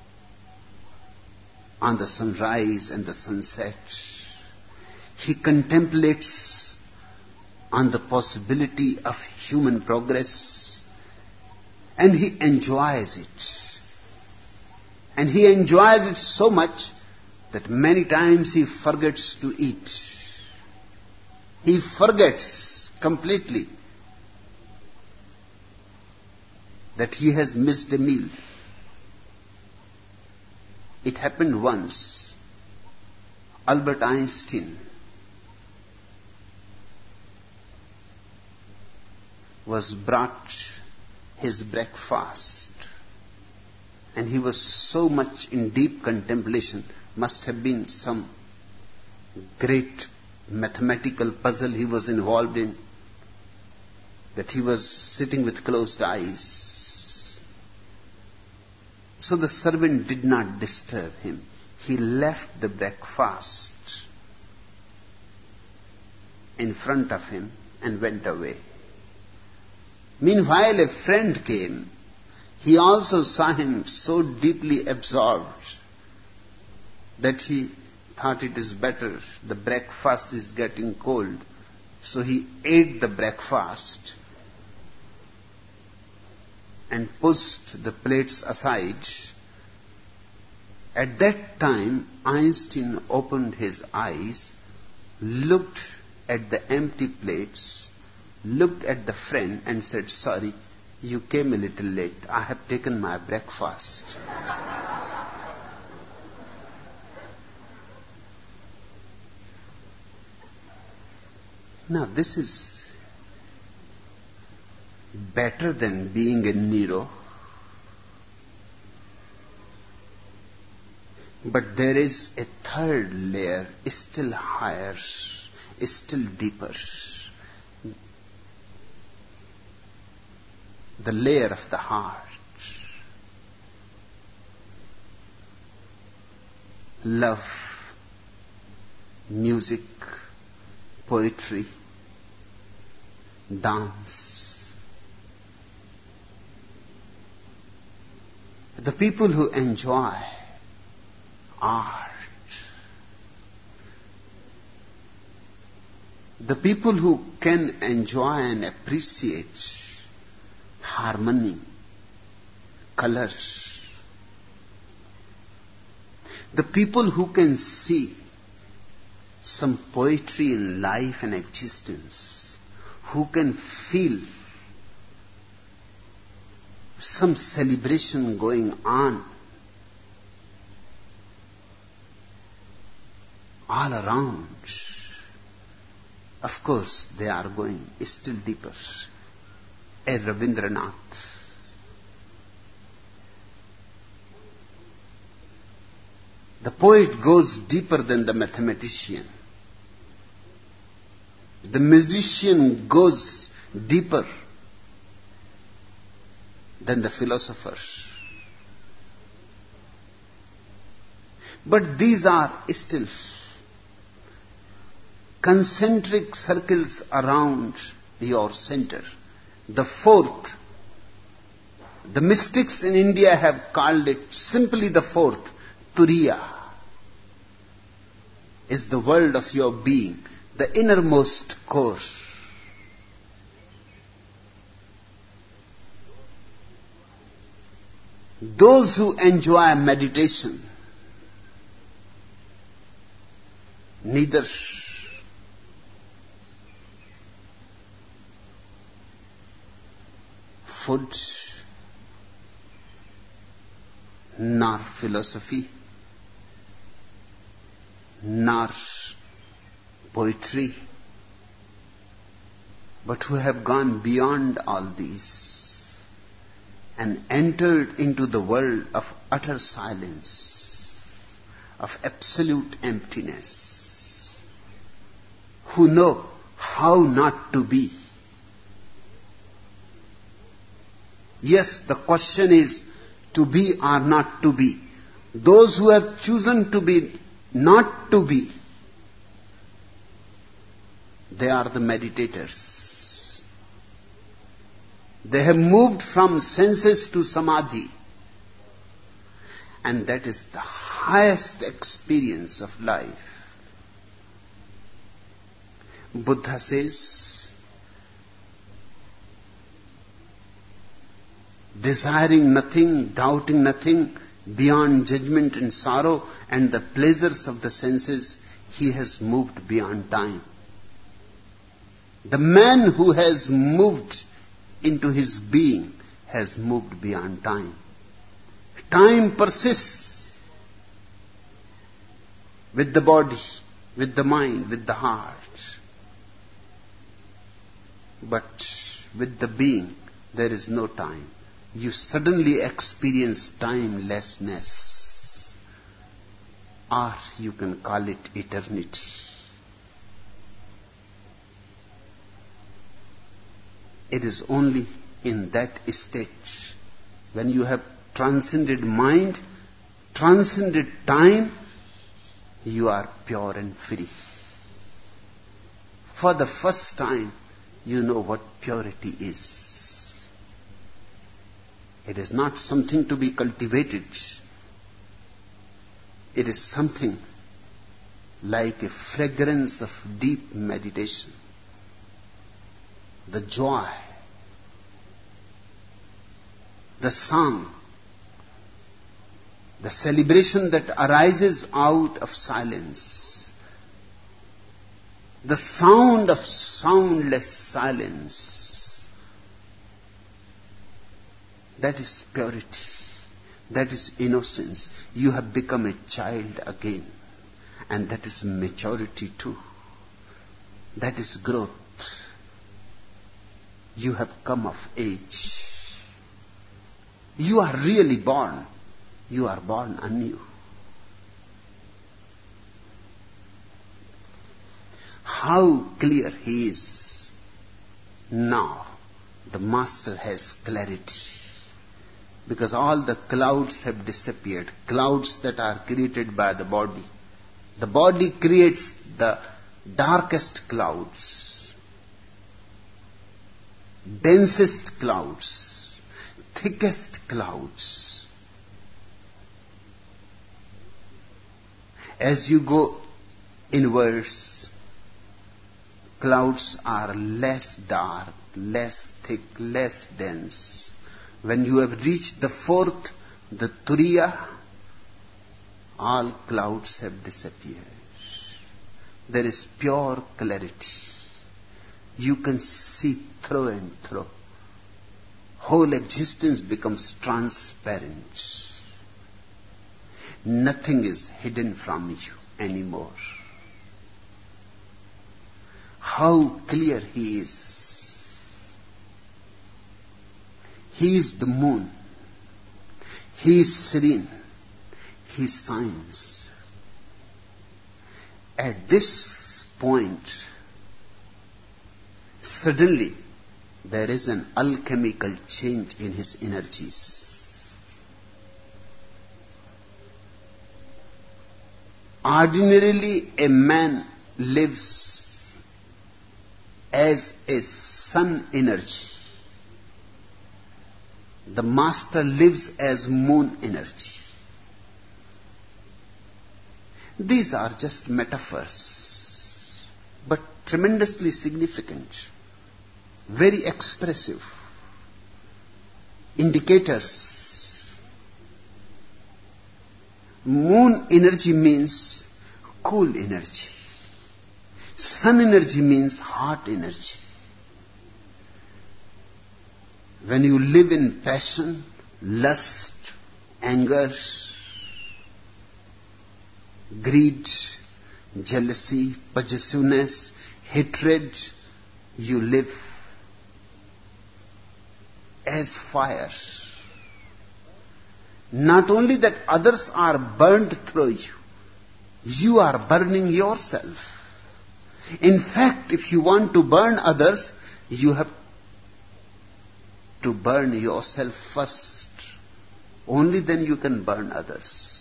on the sunrise and the sunset. He contemplates on the possibility of human progress. And he enjoys it. And he enjoys it so much that many times he forgets to eat. He forgets completely that he has missed a meal. It happened once. Albert Einstein was brought his breakfast, and he was so much in deep contemplation. Must have been some great mathematical puzzle he was involved in, that he was sitting with closed eyes. So the servant did not disturb him. He left the breakfast in front of him and went away. Meanwhile, a friend came. He also saw him so deeply absorbed that he thought it is better. The breakfast is getting cold. So he ate the breakfast and pushed the plates aside. At that time, Einstein opened his eyes, looked at the empty plates, looked at the friend and said, "Sorry, you came a little late. I have taken my breakfast." Now, this is better than being a Nero. But there is a third layer, still higher, still deeper. The layer of the heart. Love, music, poetry, dance. The people who enjoy art, the people who can enjoy and appreciate harmony, colors, the people who can see some poetry in life and existence, who can feel some celebration going on all around. Of course, they are going still deeper. A Rabindranath. The poet goes deeper than the mathematician. The musician goes deeper than the philosopher. But these are still concentric circles around your center. The fourth, the mystics in India have called it simply the fourth, Turiya. is the world of your being, the innermost core. Those who enjoy meditation neither food nor philosophy nor poetry, but who have gone beyond all these and entered into the world of utter silence, of absolute emptiness, who know how not to be. Yes, the question is to be or not to be. Those who have chosen to be not to be, they are the meditators. They have moved from senses to samadhi. And that is the highest experience of life. Buddha says, desiring nothing, doubting nothing, beyond judgment and sorrow and the pleasures of the senses, he has moved beyond time. The man who has moved into his being has moved beyond time. Time persists with the body, with the mind, with the heart. But with the being, there is no time. You suddenly experience timelessness, or you can call it eternity. It is only in that state, when you have transcended mind, transcended time, you are pure and free. For the first time, you know what purity is. It is not something to be cultivated. It is something like a fragrance of deep meditation. The joy, the song, the celebration that arises out of silence, the sound of soundless silence, that is purity, that is innocence. You have become a child again, and that is maturity too. That is growth. You have come of age. You are really born. You are born anew. How clear he is now. The master has clarity. Because all the clouds have disappeared. Clouds that are created by the body. The body creates the darkest clouds, densest clouds, thickest clouds. As you go inwards, clouds are less dark, less thick, less dense. When you have reached the fourth, the Turiya, all clouds have disappeared. There is pure clarity. You can see through and through. Whole existence becomes transparent. Nothing is hidden from you anymore. How clear he is. He is the moon. He is serene. He shines. At this point, suddenly there is an alchemical change in his energies. Ordinarily, a man lives as a sun energy. The master lives as moon energy. These are just metaphors, but tremendously significant, very expressive, indicators. Moon energy means cool energy. Sun energy means hot energy. When you live in passion, lust, anger, greed, jealousy, possessiveness, hatred, you live as fire. Not only that others are burned through you, you are burning yourself. In fact, if you want to burn others, you have to burn yourself first. Only then you can burn others.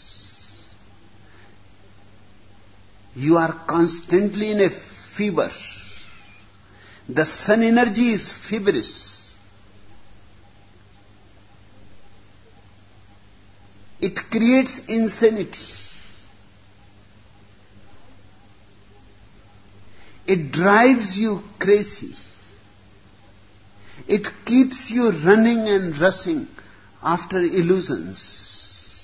You are constantly in a fever. The sun energy is feverish. It creates insanity. It drives you crazy. It keeps you running and rushing after illusions.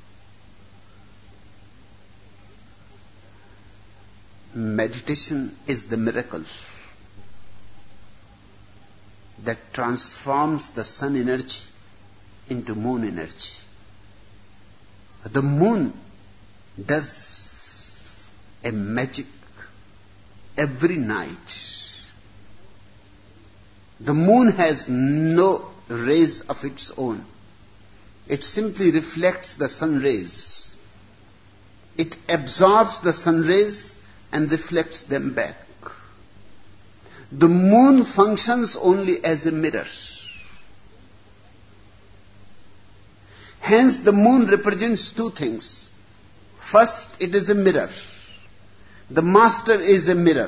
Meditation is the miracle that transforms the sun energy into moon energy. The moon does a magic every night. The moon has no rays of its own. It simply reflects the sun rays. It absorbs the sun rays and reflects them back. The moon functions only as a mirror. Hence, the moon represents two things. First, it is a mirror. The master is a mirror.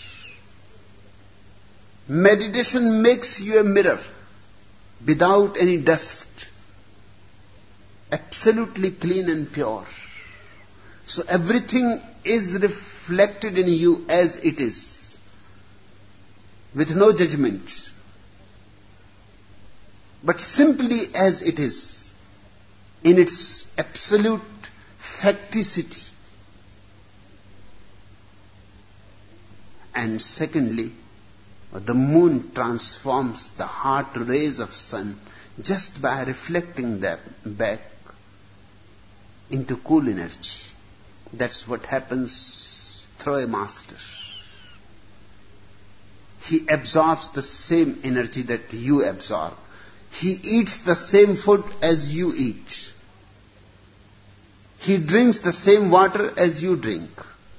Meditation makes you a mirror without any dust, absolutely clean and pure. So everything is reflected in you as it is, with no judgment, but simply as it is, in its absolute facticity. And secondly, the moon transforms the hot rays of sun just by reflecting them back into cool energy. That's what happens through a master. He absorbs the same energy that you absorb. He eats the same food as you eat. He drinks the same water as you drink.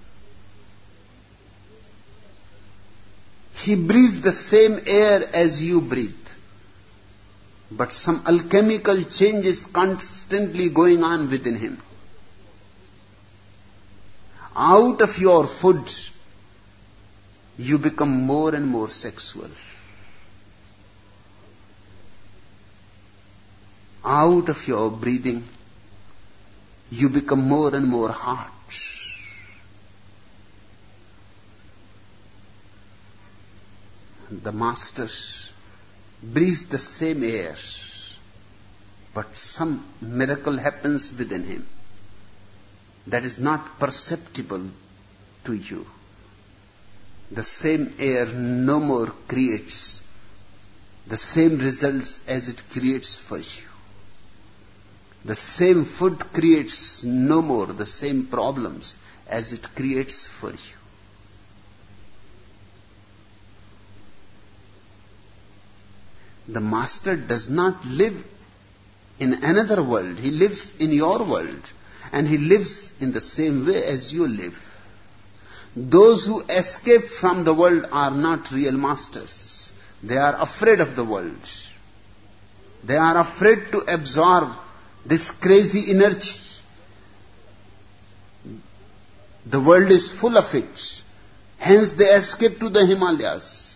He breathes the same air as you breathe. But some alchemical change is constantly going on within him. Out of your food, you become more and more sexual. Out of your breathing, you become more and more hot. The master breathes the same air, but some miracle happens within him that is not perceptible to you. The same air no more creates the same results as it creates for you. The same food creates no more the same problems as it creates for you. The master does not live in another world. He lives in your world. And he lives in the same way as you live. Those who escape from the world are not real masters. They are afraid of the world. They are afraid to absorb this crazy energy. The world is full of it. Hence they escape to the Himalayas.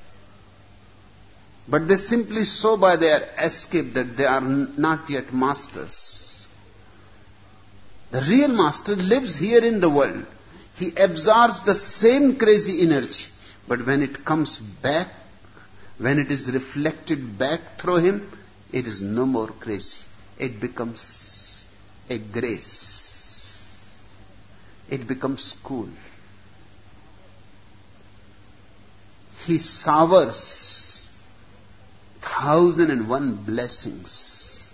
But they simply show by their escape that they are not yet masters. The real master lives here in the world. He absorbs the same crazy energy. But when it comes back, when it is reflected back through him, it is no more crazy. It becomes a grace. It becomes cool. He showers thousand and one blessings,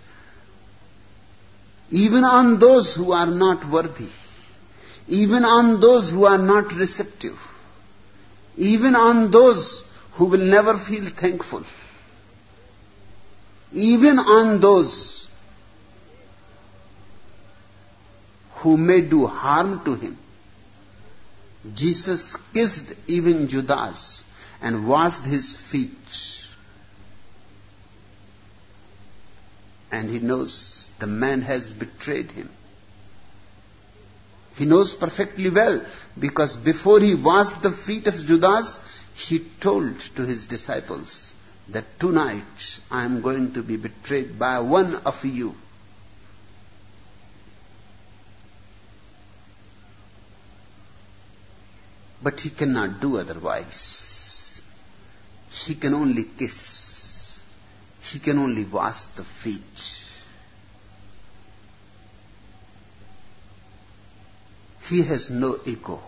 even on those who are not worthy, even on those who are not receptive, even on those who will never feel thankful, even on those who may do harm to him. Jesus kissed even Judas and washed his feet. And he knows the man has betrayed him. He knows perfectly well, because before he washed the feet of Judas, he told to his disciples that tonight I am going to be betrayed by one of you. But he cannot do otherwise. He can only kiss. He can only wash the feet. He has no ego.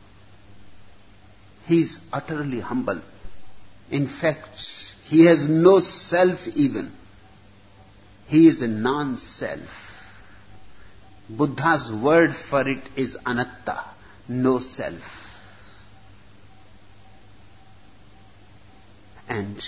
He is utterly humble. In fact, he has no self even. He is a non-self. Buddha's word for it is anatta, no self. And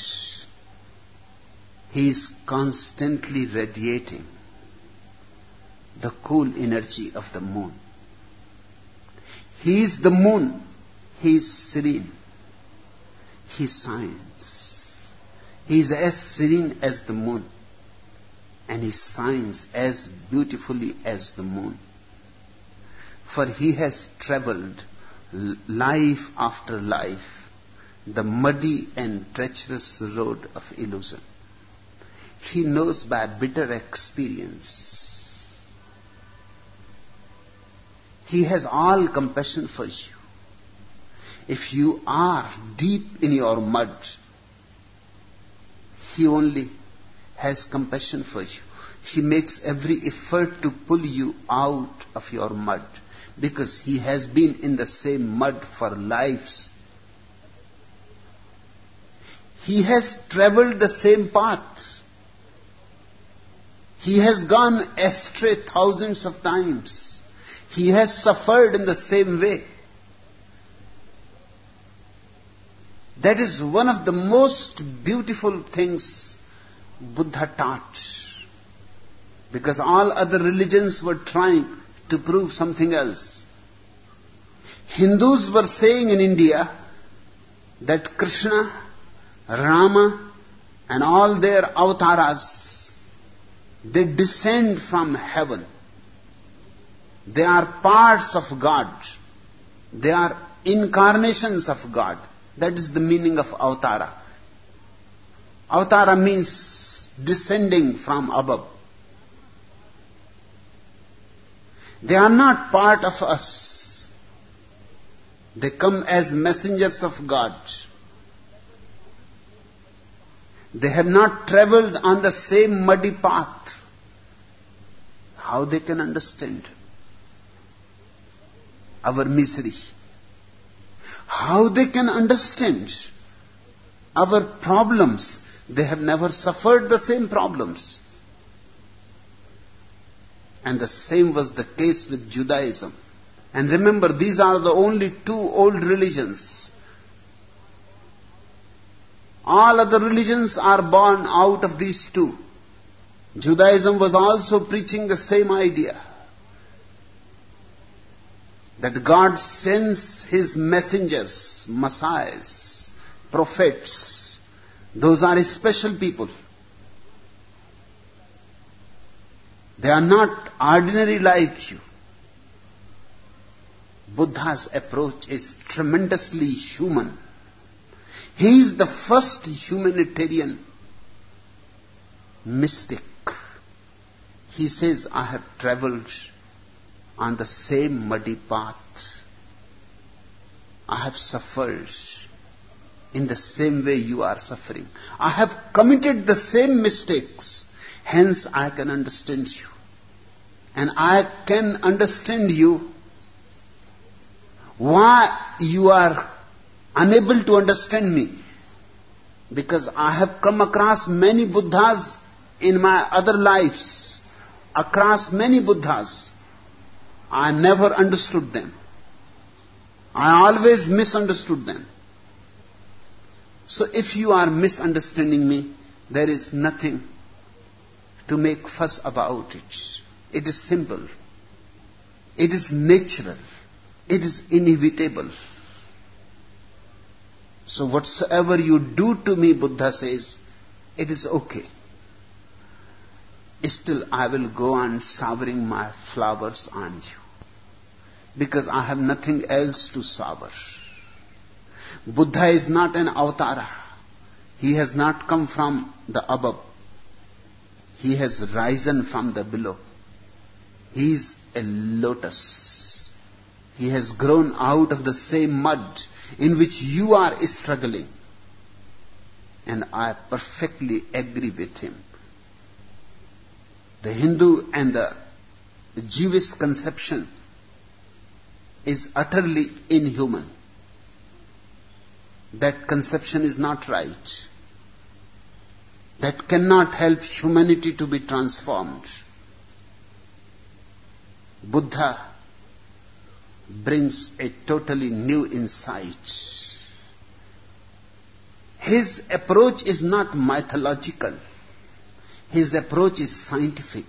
he is constantly radiating the cool energy of the moon. He is the moon. He is serene. He shines. He is as serene as the moon. And he shines as beautifully as the moon. For he has traveled life after life the muddy and treacherous road of illusion. He knows by bitter experience. He has all compassion for you. If you are deep in your mud, he only has compassion for you. He makes every effort to pull you out of your mud, because he has been in the same mud for lives. He has traveled the same path. He has gone astray thousands of times. He has suffered in the same way. That is one of the most beautiful things Buddha taught. Because all other religions were trying to prove something else. Hindus were saying in India that Krishna, Rama, and all their avatars, they descend from heaven. They are parts of God. They are incarnations of God. That is the meaning of avatara. Avatara means descending from above. They are not part of us. They come as messengers of God. They have not traveled on the same muddy path. How they can understand our misery? How they can understand our problems? They have never suffered the same problems. And the same was the case with Judaism. And remember, these are the only two old religions. All other religions are born out of these two. Judaism was also preaching the same idea. That God sends His messengers, messiahs, prophets. Those are special people. They are not ordinary like you. Buddha's approach is tremendously human. He is the first humanitarian mystic. He says, I have traveled on the same muddy path. I have suffered in the same way you are suffering. I have committed the same mistakes. Hence I can understand you. And I can understand you why you are unable to understand me. Because I have come across many Buddhas in my other lives. Across many Buddhas. I never understood them. I always misunderstood them. So if you are misunderstanding me, there is nothing to make fuss about it. It is simple. It is natural. It is inevitable. So whatsoever you do to me, Buddha says, it is okay. Still I will go on showering my flowers on you. Because I have nothing else to shower. Buddha is not an avatara. He has not come from the above. He has risen from the below. He is a lotus. He has grown out of the same mud in which you are struggling. And I perfectly agree with him. The Hindu and the Jewish conception is utterly inhuman. That conception is not right. That cannot help humanity to be transformed. Buddha brings a totally new insight. His approach is not mythological. His approach is scientific.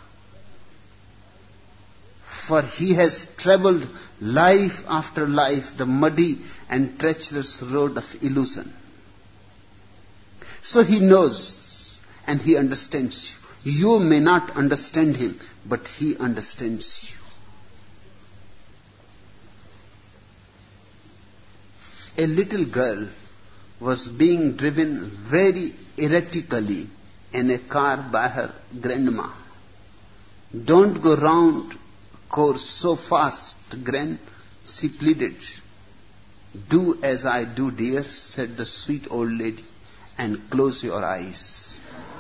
For he has traveled life after life the muddy and treacherous road of illusion. So he knows and he understands you. You may not understand him, but he understands you. A little girl was being driven very erratically in a car by her grandma. Don't go round course so fast, Gran, she pleaded. Do as I do, dear, said the sweet old lady, and close your eyes.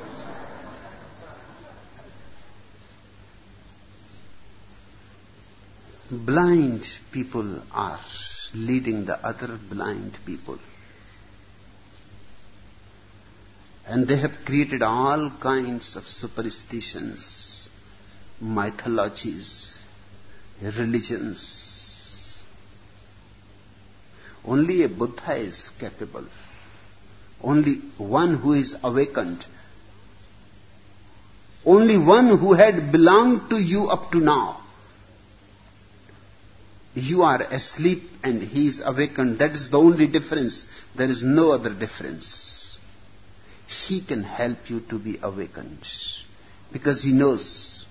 Blind people are leading the other blind people. And they have created all kinds of superstitions, mythologies, religions. Only a Buddha is capable. Only one who is awakened. Only one who had belonged to you up to now. You are asleep and he is awakened. That is the only difference. There is no other difference. He can help you to be awakened. Because he knows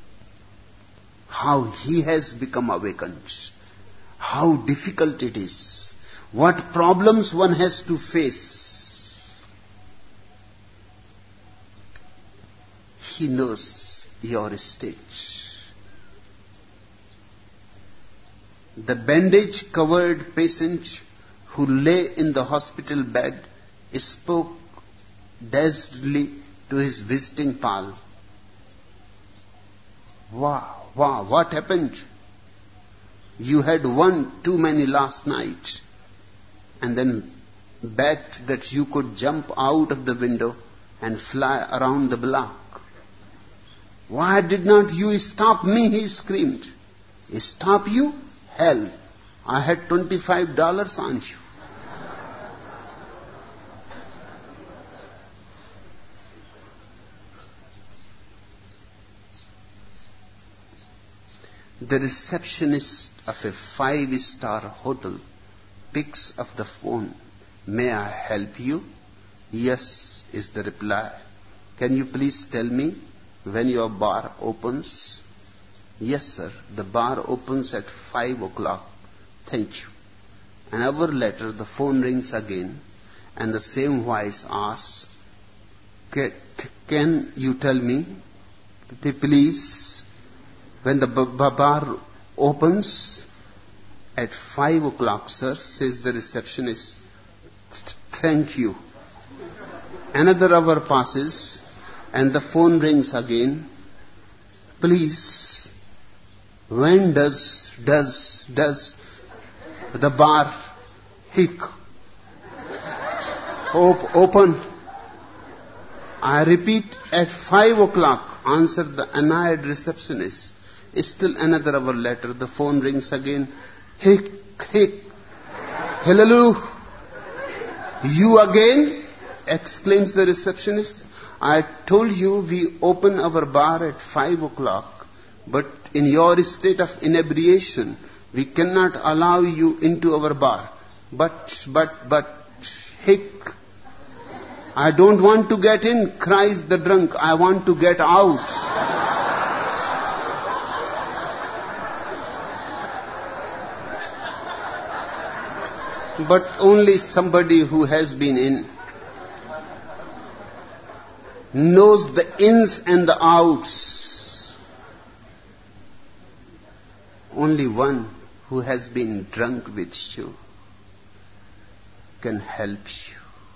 how he has become awakened. How difficult it is. What problems one has to face. He knows your state. The bandage-covered patient who lay in the hospital bed spoke dazedly to his visiting pal. Wow, wow, what happened? You had one too many last night, and then bet that you could jump out of the window and fly around the block. Why did not you stop me? He screamed. Stop you? Hell, I had twenty-five dollars on you. The receptionist of a five-star hotel picks up the phone. May I help you? Yes, is the reply. Can you please tell me when your bar opens? Yes, sir. The bar opens at five o'clock. Thank you. An hour later, the phone rings again, and the same voice asks, Can you tell me, please? When the b- b- bar opens at five o'clock, sir, says the receptionist, thank you. Another hour passes and the phone rings again. Please, when does, does, does the bar hick op- open? I repeat, at five o'clock, answered the annoyed receptionist. Still another hour later, the phone rings again. Hick, hick. Hello, you again? Exclaims the receptionist. I told you we open our bar at five o'clock, but in your state of inebriation, we cannot allow you into our bar. But, but, but, hick. I don't want to get in, cries the drunk. I want to get out. But only somebody who has been in knows the ins and the outs. Only one who has been drunk with you can help you.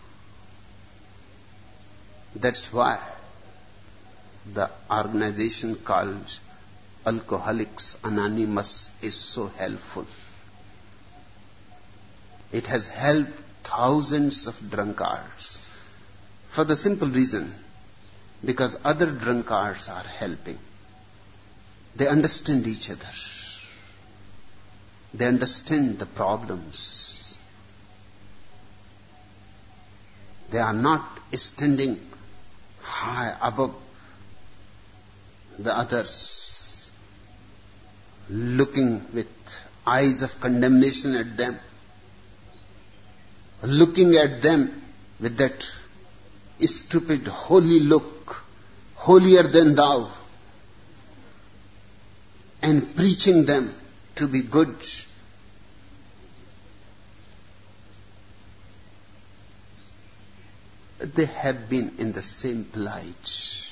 That's why the organization called Alcoholics Anonymous is so helpful. It has helped thousands of drunkards for the simple reason because other drunkards are helping. They understand each other. They understand the problems. They are not standing high above the others, looking with eyes of condemnation at them, looking at them with that stupid holy look, holier than thou, and preaching them to be good. They have been in the same plight.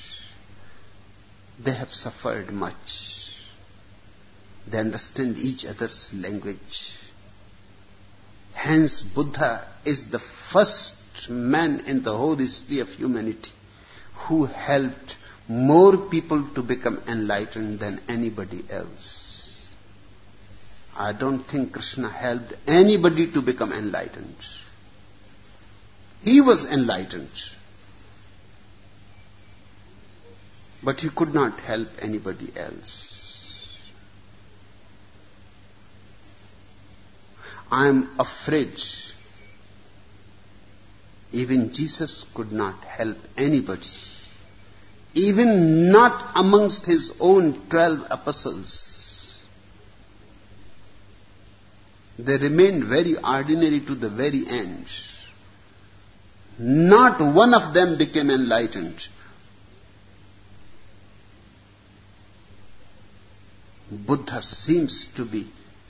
They have suffered much. They understand each other's language. Hence, Buddha is the first man in the whole history of humanity who helped more people to become enlightened than anybody else. I don't think Krishna helped anybody to become enlightened. He was enlightened, but he could not help anybody else. I am afraid even Jesus could not help anybody, even not amongst his own twelve apostles. They remained very ordinary to the very end. Not one of them became enlightened. Buddha seems to be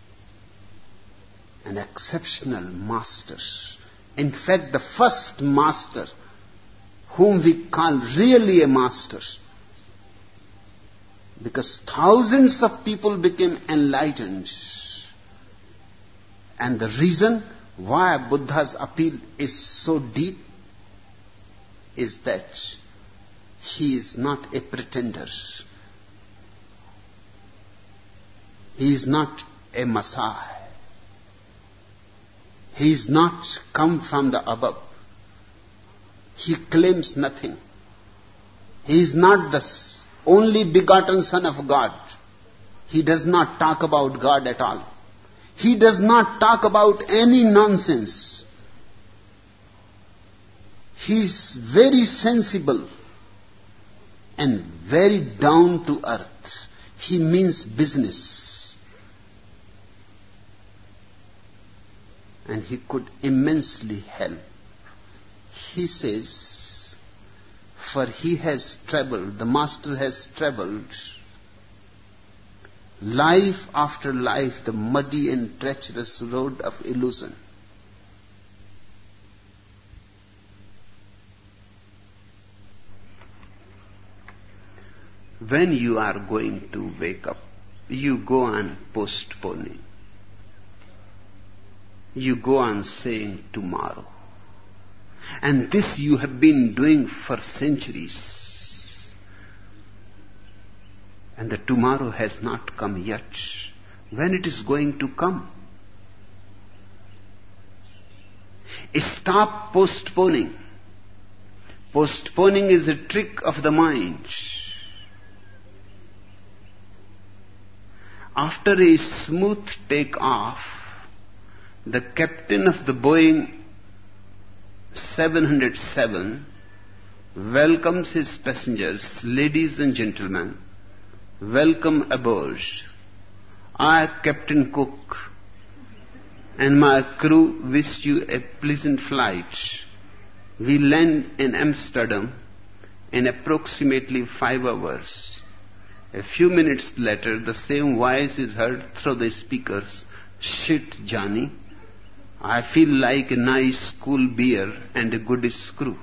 an exceptional master. In fact, the first master whom we call really a master. Because thousands of people became enlightened. And the reason why Buddha's appeal is so deep is that he is not a pretender. He is not a Messiah. He is not come from the above. He claims nothing. He is not the only begotten Son of God. He does not talk about God at all. He does not talk about any nonsense. He is very sensible and very down to earth. He means business. And he could immensely help. He says, for he has traveled, the master has traveled life after life, the muddy and treacherous road of illusion. When you are going to wake up, you go on postponing. You go on saying tomorrow. And this you have been doing for centuries. And the tomorrow has not come yet. When it is going to come? Stop postponing. Postponing is a trick of the mind. After a smooth take-off, the captain of the Boeing seven oh seven welcomes his passengers. Ladies and gentlemen, welcome aboard. I, Captain Cook, and my crew wish you a pleasant flight. We land in Amsterdam in approximately five hours. A few minutes later, the same voice is heard through the speakers. Shit, Johnny. I feel like a nice cool beer and a good screw.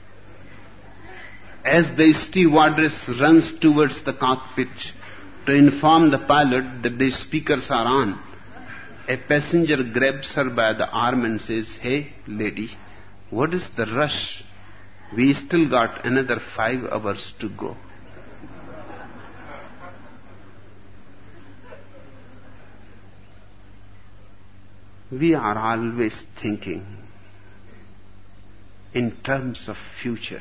As the stewardess runs towards the cockpit to inform the pilot that the speakers are on, a passenger grabs her by the arm and says, "Hey, lady, what is the rush? We still got another five hours to go." We are always thinking in terms of future.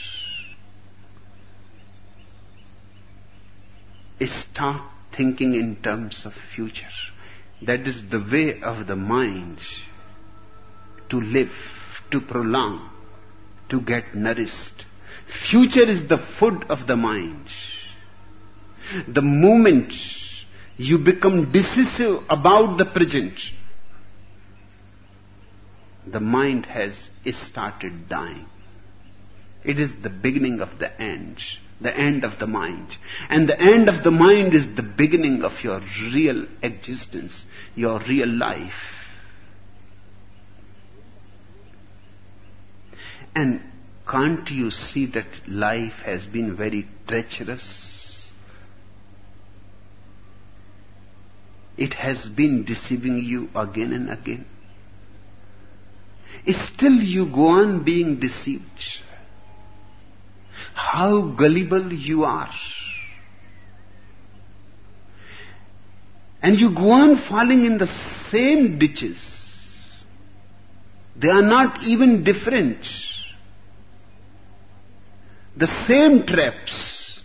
Start thinking in terms of future. That is the way of the mind to live, to prolong, to get nourished. Future is the food of the mind. The moment you become decisive about the present, the mind has started dying. It is the beginning of the end, the end of the mind. And the end of the mind is the beginning of your real existence, your real life. And can't you see that life has been very treacherous? It has been deceiving you again and again. Still you go on being deceived. How gullible you are. And you go on falling in the same ditches. They are not even different. The same traps.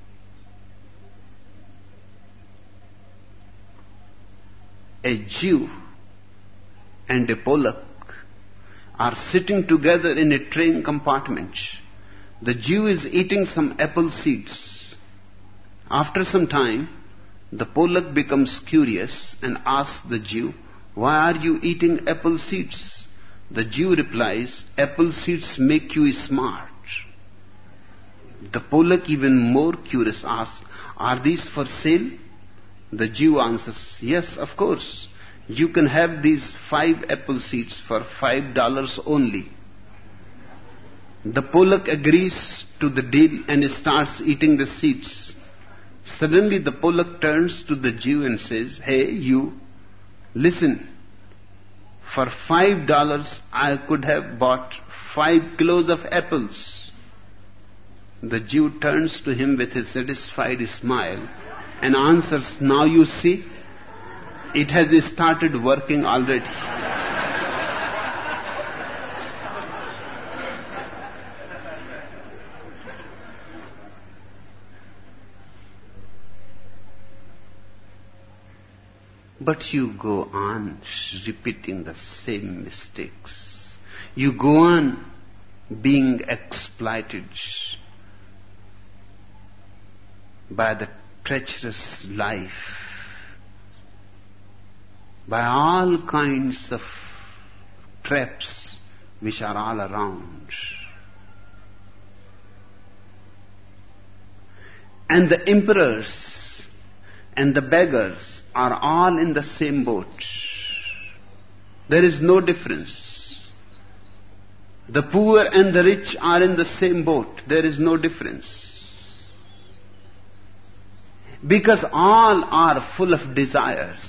A Jew and a Polak are sitting together in a train compartment. The Jew is eating some apple seeds. After some time, the Polak becomes curious and asks the Jew, "Why are you eating apple seeds?" The Jew replies, "Apple seeds make you smart." The Polak, even more curious, asks, "Are these for sale?" The Jew answers, "Yes, of course. You can have these five apple seeds for five dollars only." The Polak agrees to the deal and starts eating the seeds. Suddenly the Polak turns to the Jew and says, "Hey, you, listen. For five dollars I could have bought five kilos of apples." The Jew turns to him with a satisfied smile and answers, "Now you see, it has started working already." But you go on repeating the same mistakes. You go on being exploited by the treacherous life, by all kinds of traps which are all around. And the emperors and the beggars are all in the same boat. There is no difference. The poor and the rich are in the same boat. There is no difference. Because all are full of desires.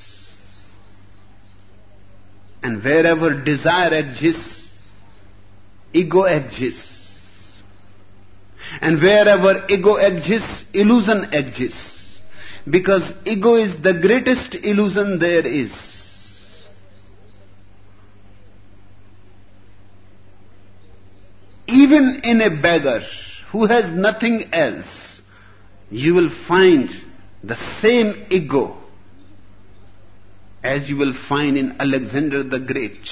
And wherever desire exists, ego exists. And wherever ego exists, illusion exists. Because ego is the greatest illusion there is. Even in a beggar who has nothing else, you will find the same ego as you will find in Alexander the Great.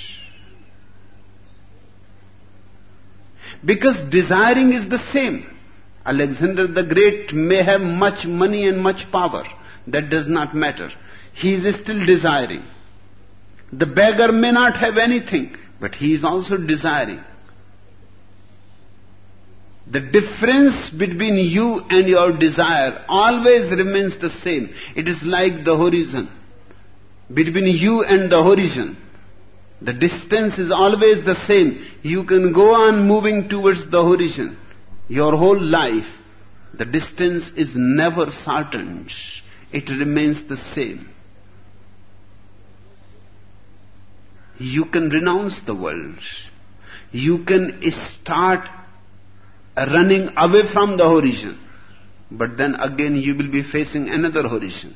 Because desiring is the same. Alexander the Great may have much money and much power. That does not matter. He is still desiring. The beggar may not have anything, but he is also desiring. The difference between you and your desire always remains the same. It is like the horizon. Between you and the horizon, the distance is always the same. You can go on moving towards the horizon. Your whole life, the distance is never shortened. It remains the same. You can renounce the world. You can start running away from the horizon. But then again you will be facing another horizon.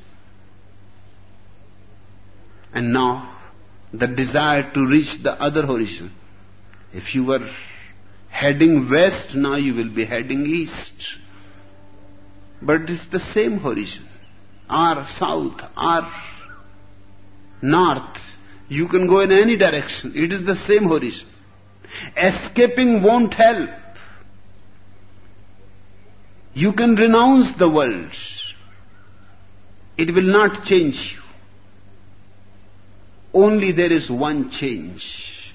And now, the desire to reach the other horizon. If you were heading west, now you will be heading east. But it's the same horizon. Or south, or north. You can go in any direction. It is the same horizon. Escaping won't help. You can renounce the world. It will not change you. Only there is one change.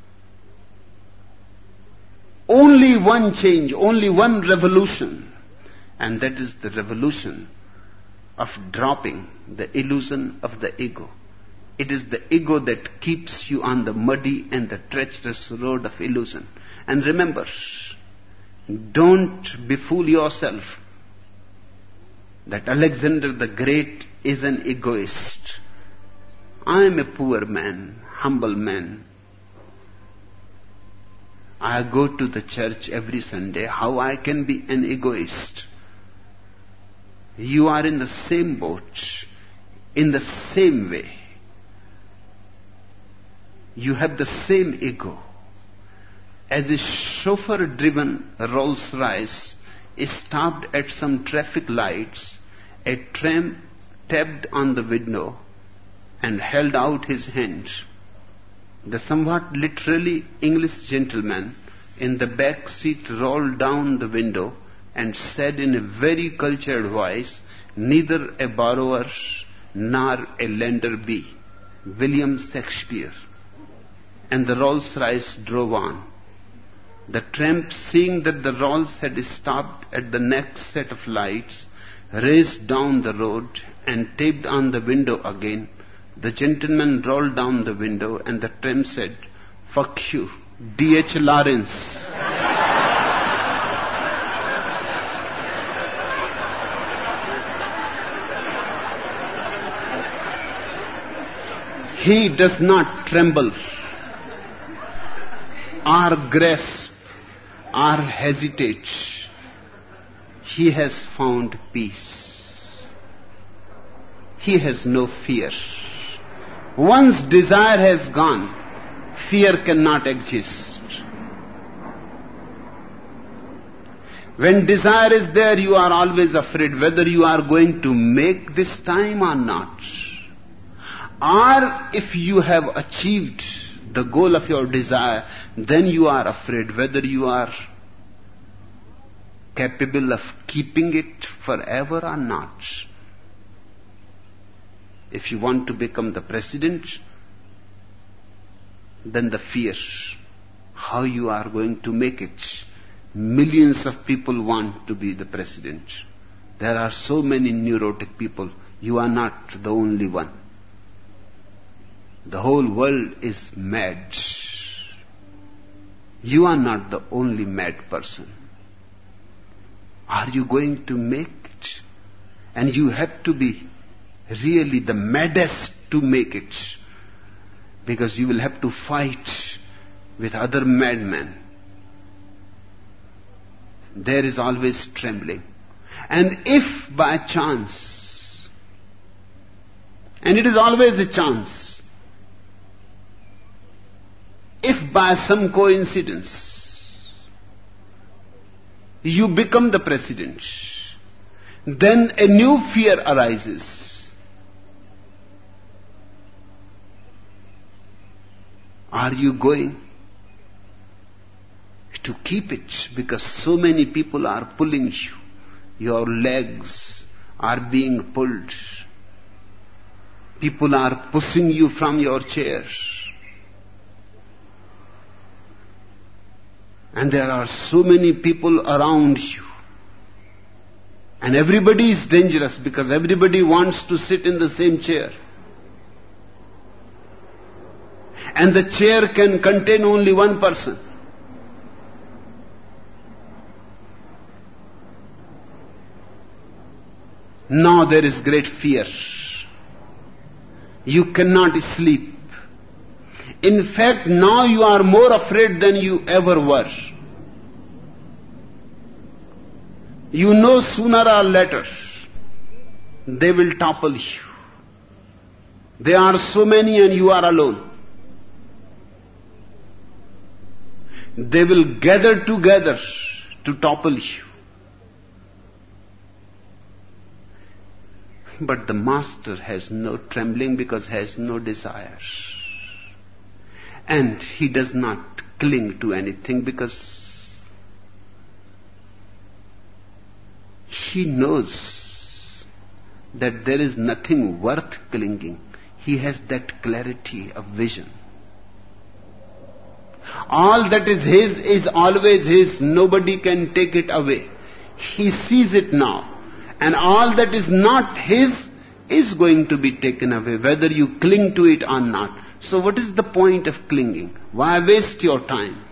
Only one change, only one revolution. And that is the revolution of dropping the illusion of the ego. It is the ego that keeps you on the muddy and the treacherous road of illusion. And remember, don't befool yourself that Alexander the Great is an egoist. I am a poor man, humble man. I go to the church every Sunday. How I can be an egoist? You are in the same boat, in the same way. You have the same ego. As a chauffeur-driven Rolls-Royce is stopped at some traffic lights, a tramp tapped on the window and held out his hand. The somewhat literally English gentleman in the back seat rolled down the window and said in a very cultured voice, "Neither a borrower nor a lender be." William Shakespeare. And the Rolls-Royce drove on. The tramp, seeing that the Rolls had stopped at the next set of lights, raced down the road and tapped on the window again. The gentleman rolled down the window and the tramp said, "Fuck you, D H Lawrence." He does not tremble or grasp or hesitate. He has found peace. He has no fear. Once desire has gone, fear cannot exist. When desire is there, you are always afraid whether you are going to make this time or not. Or if you have achieved the goal of your desire, then you are afraid whether you are capable of keeping it forever or not. If you want to become the president, then the fear, how you are going to make it. Millions of people want to be the president. There are so many neurotic people. You are not the only one. The whole world is mad. You are not the only mad person. Are you going to make it? And you have to be really the maddest to make it, because you will have to fight with other madmen. There is always trembling. And if by chance, and it is always a chance, if by some coincidence you become the president, then a new fear arises. Are you going to keep it? Because so many people are pulling you. Your legs are being pulled. People are pushing you from your chair. And there are so many people around you. And everybody is dangerous because everybody wants to sit in the same chair. And the chair can contain only one person. Now there is great fear. You cannot sleep. In fact, now you are more afraid than you ever were. You know sooner or later they will topple you. They are so many and you are alone. They will gather together to topple you. But the master has no trembling because he has no desire. And he does not cling to anything because he knows that there is nothing worth clinging. He has that clarity of vision. All that is his is always his. Nobody can take it away. He sees it now. And all that is not his is going to be taken away, whether you cling to it or not. So what is the point of clinging? Why waste your time?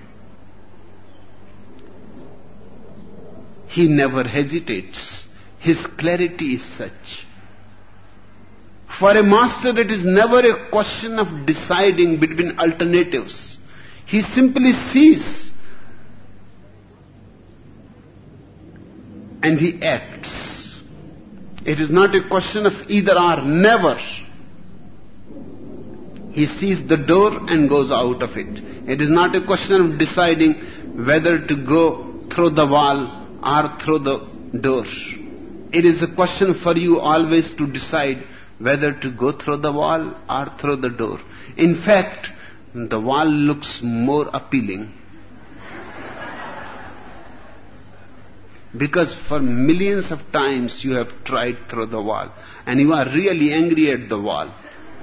He never hesitates. His clarity is such. For a master, it is never a question of deciding between alternatives. He simply sees and he acts. It is not a question of either or, never. He sees the door and goes out of it. It is not a question of deciding whether to go through the wall or through the door. It is a question for you always to decide whether to go through the wall or through the door. In fact, the wall looks more appealing. Because for millions of times you have tried through the wall and you are really angry at the wall.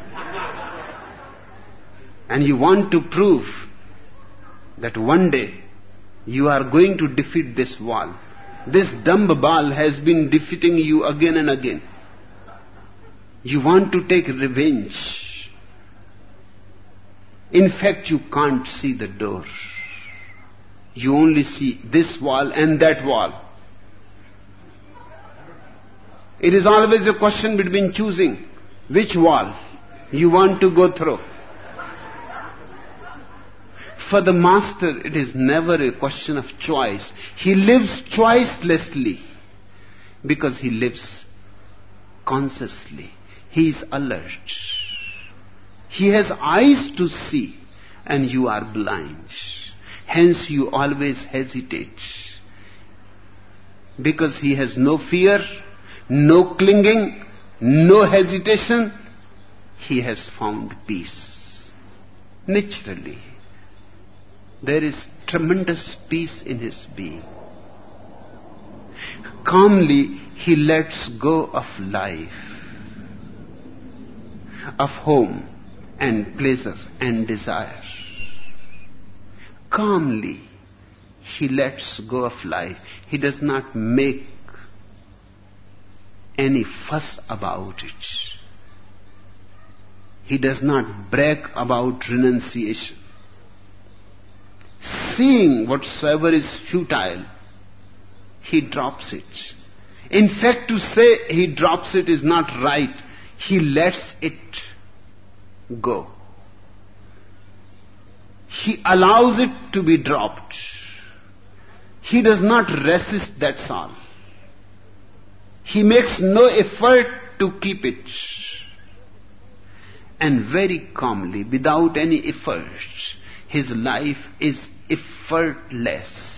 And you want to prove that one day you are going to defeat this wall. This dumb ball has been defeating you again and again. You want to take revenge. In fact, you can't see the door. You only see this wall and that wall. It is always a question between choosing which wall you want to go through. For the master, it is never a question of choice. He lives choicelessly because he lives consciously. He is alert. He has eyes to see and you are blind. Hence you always hesitate. Because he has no fear, no clinging, no hesitation, he has found peace. Naturally. There is tremendous peace in his being. Calmly, he lets go of life, of home and pleasure and desire. Calmly, he lets go of life. He does not make any fuss about it. He does not brag about renunciation. Seeing whatsoever is futile, he drops it. In fact, to say he drops it is not right. He lets it go. He allows it to be dropped. He does not resist, that's all. He makes no effort to keep it. And very calmly, without any effort, his life is effortless.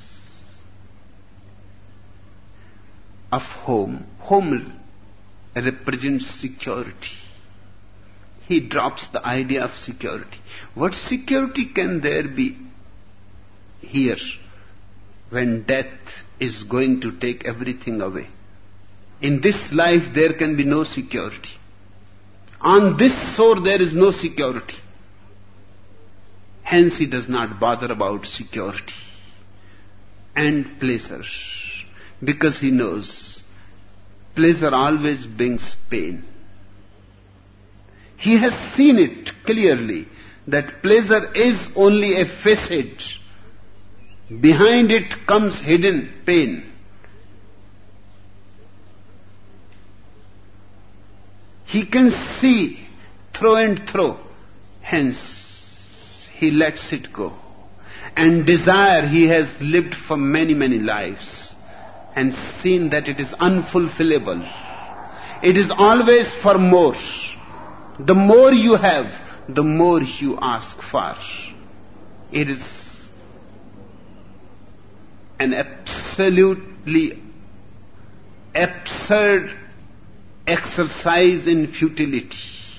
Of home. Home represents security. He drops the idea of security. What security can there be here when death is going to take everything away? In this life there can be no security. On this shore there is no security. Hence he does not bother about security and pleasure, because he knows pleasure always brings pain. He has seen it clearly that pleasure is only a facade. Behind it comes hidden pain. He can see through and through. Hence, he lets it go. And desire, he has lived for many, many lives and seen that it is unfulfillable. It is always for more. The more you have, the more you ask for. It is an absolutely absurd exercise in futility.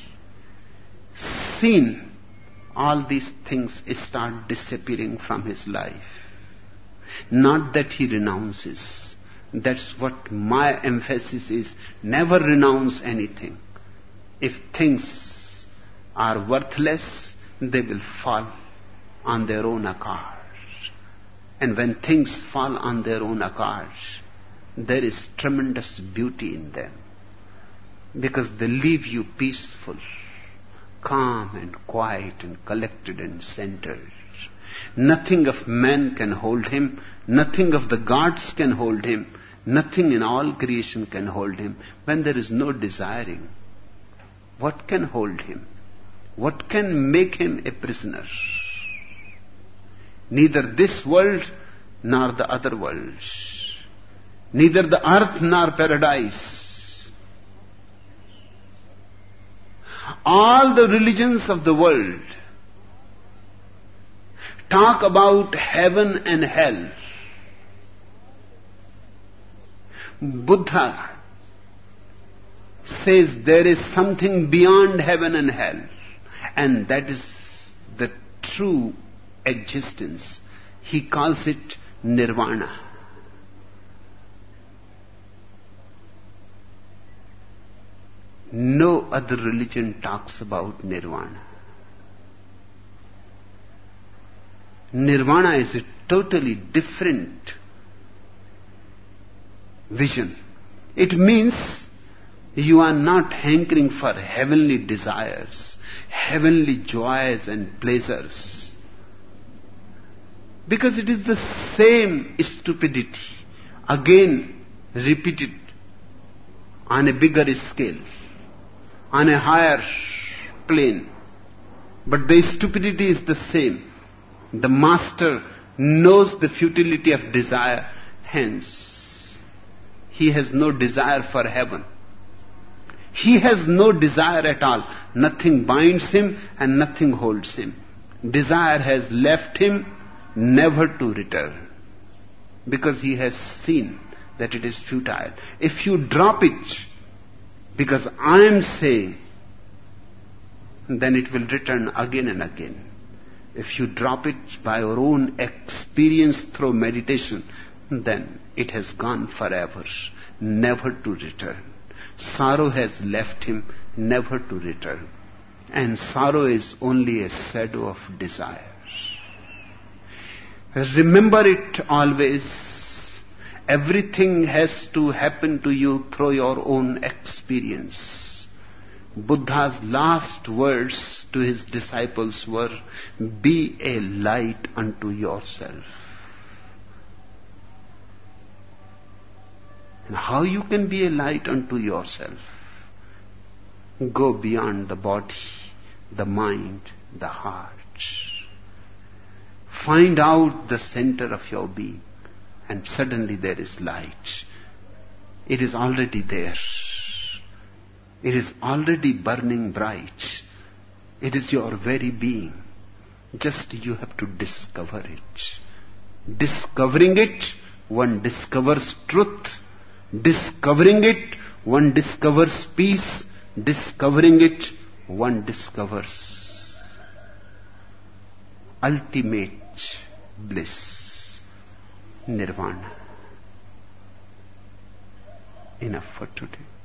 Seen, all these things start disappearing from his life. Not that he renounces. That's what my emphasis is. Never renounce anything. If things are worthless, they will fall on their own accord. And when things fall on their own accord, there is tremendous beauty in them. Because they leave you peaceful, calm and quiet and collected and centered. Nothing of man can hold him. Nothing of the gods can hold him. Nothing in all creation can hold him. When there is no desiring, what can hold him? What can make him a prisoner? Neither this world nor the other world. Neither the earth nor paradise. All the religions of the world talk about heaven and hell. Buddha says there is something beyond heaven and hell, and that is the true existence. He calls it nirvana. No other religion talks about nirvana. Nirvana is a totally different vision. It means you are not hankering for heavenly desires, heavenly joys and pleasures. Because it is the same stupidity, again repeated on a bigger scale, on a higher plane. But the stupidity is the same. The master knows the futility of desire, hence he has no desire for heaven. He has no desire at all. Nothing binds him and nothing holds him. Desire has left him, never to return, because he has seen that it is futile. If you drop it, because I am saying, then it will return again and again. If you drop it by your own experience through meditation, then it has gone forever, never to return. Sorrow has left him, never to return. And sorrow is only a shadow of desire. Remember it always. Everything has to happen to you through your own experience. Buddha's last words to his disciples were, "Be a light unto yourself." And how you can be a light unto yourself? Go beyond the body, the mind, the heart. Find out the center of your being, and suddenly there is light. It is already there. It is already burning bright. It is your very being. Just you have to discover it. Discovering it, one discovers truth. Discovering it, one discovers peace. Discovering it, one discovers ultimate bliss, nirvana. Enough for today.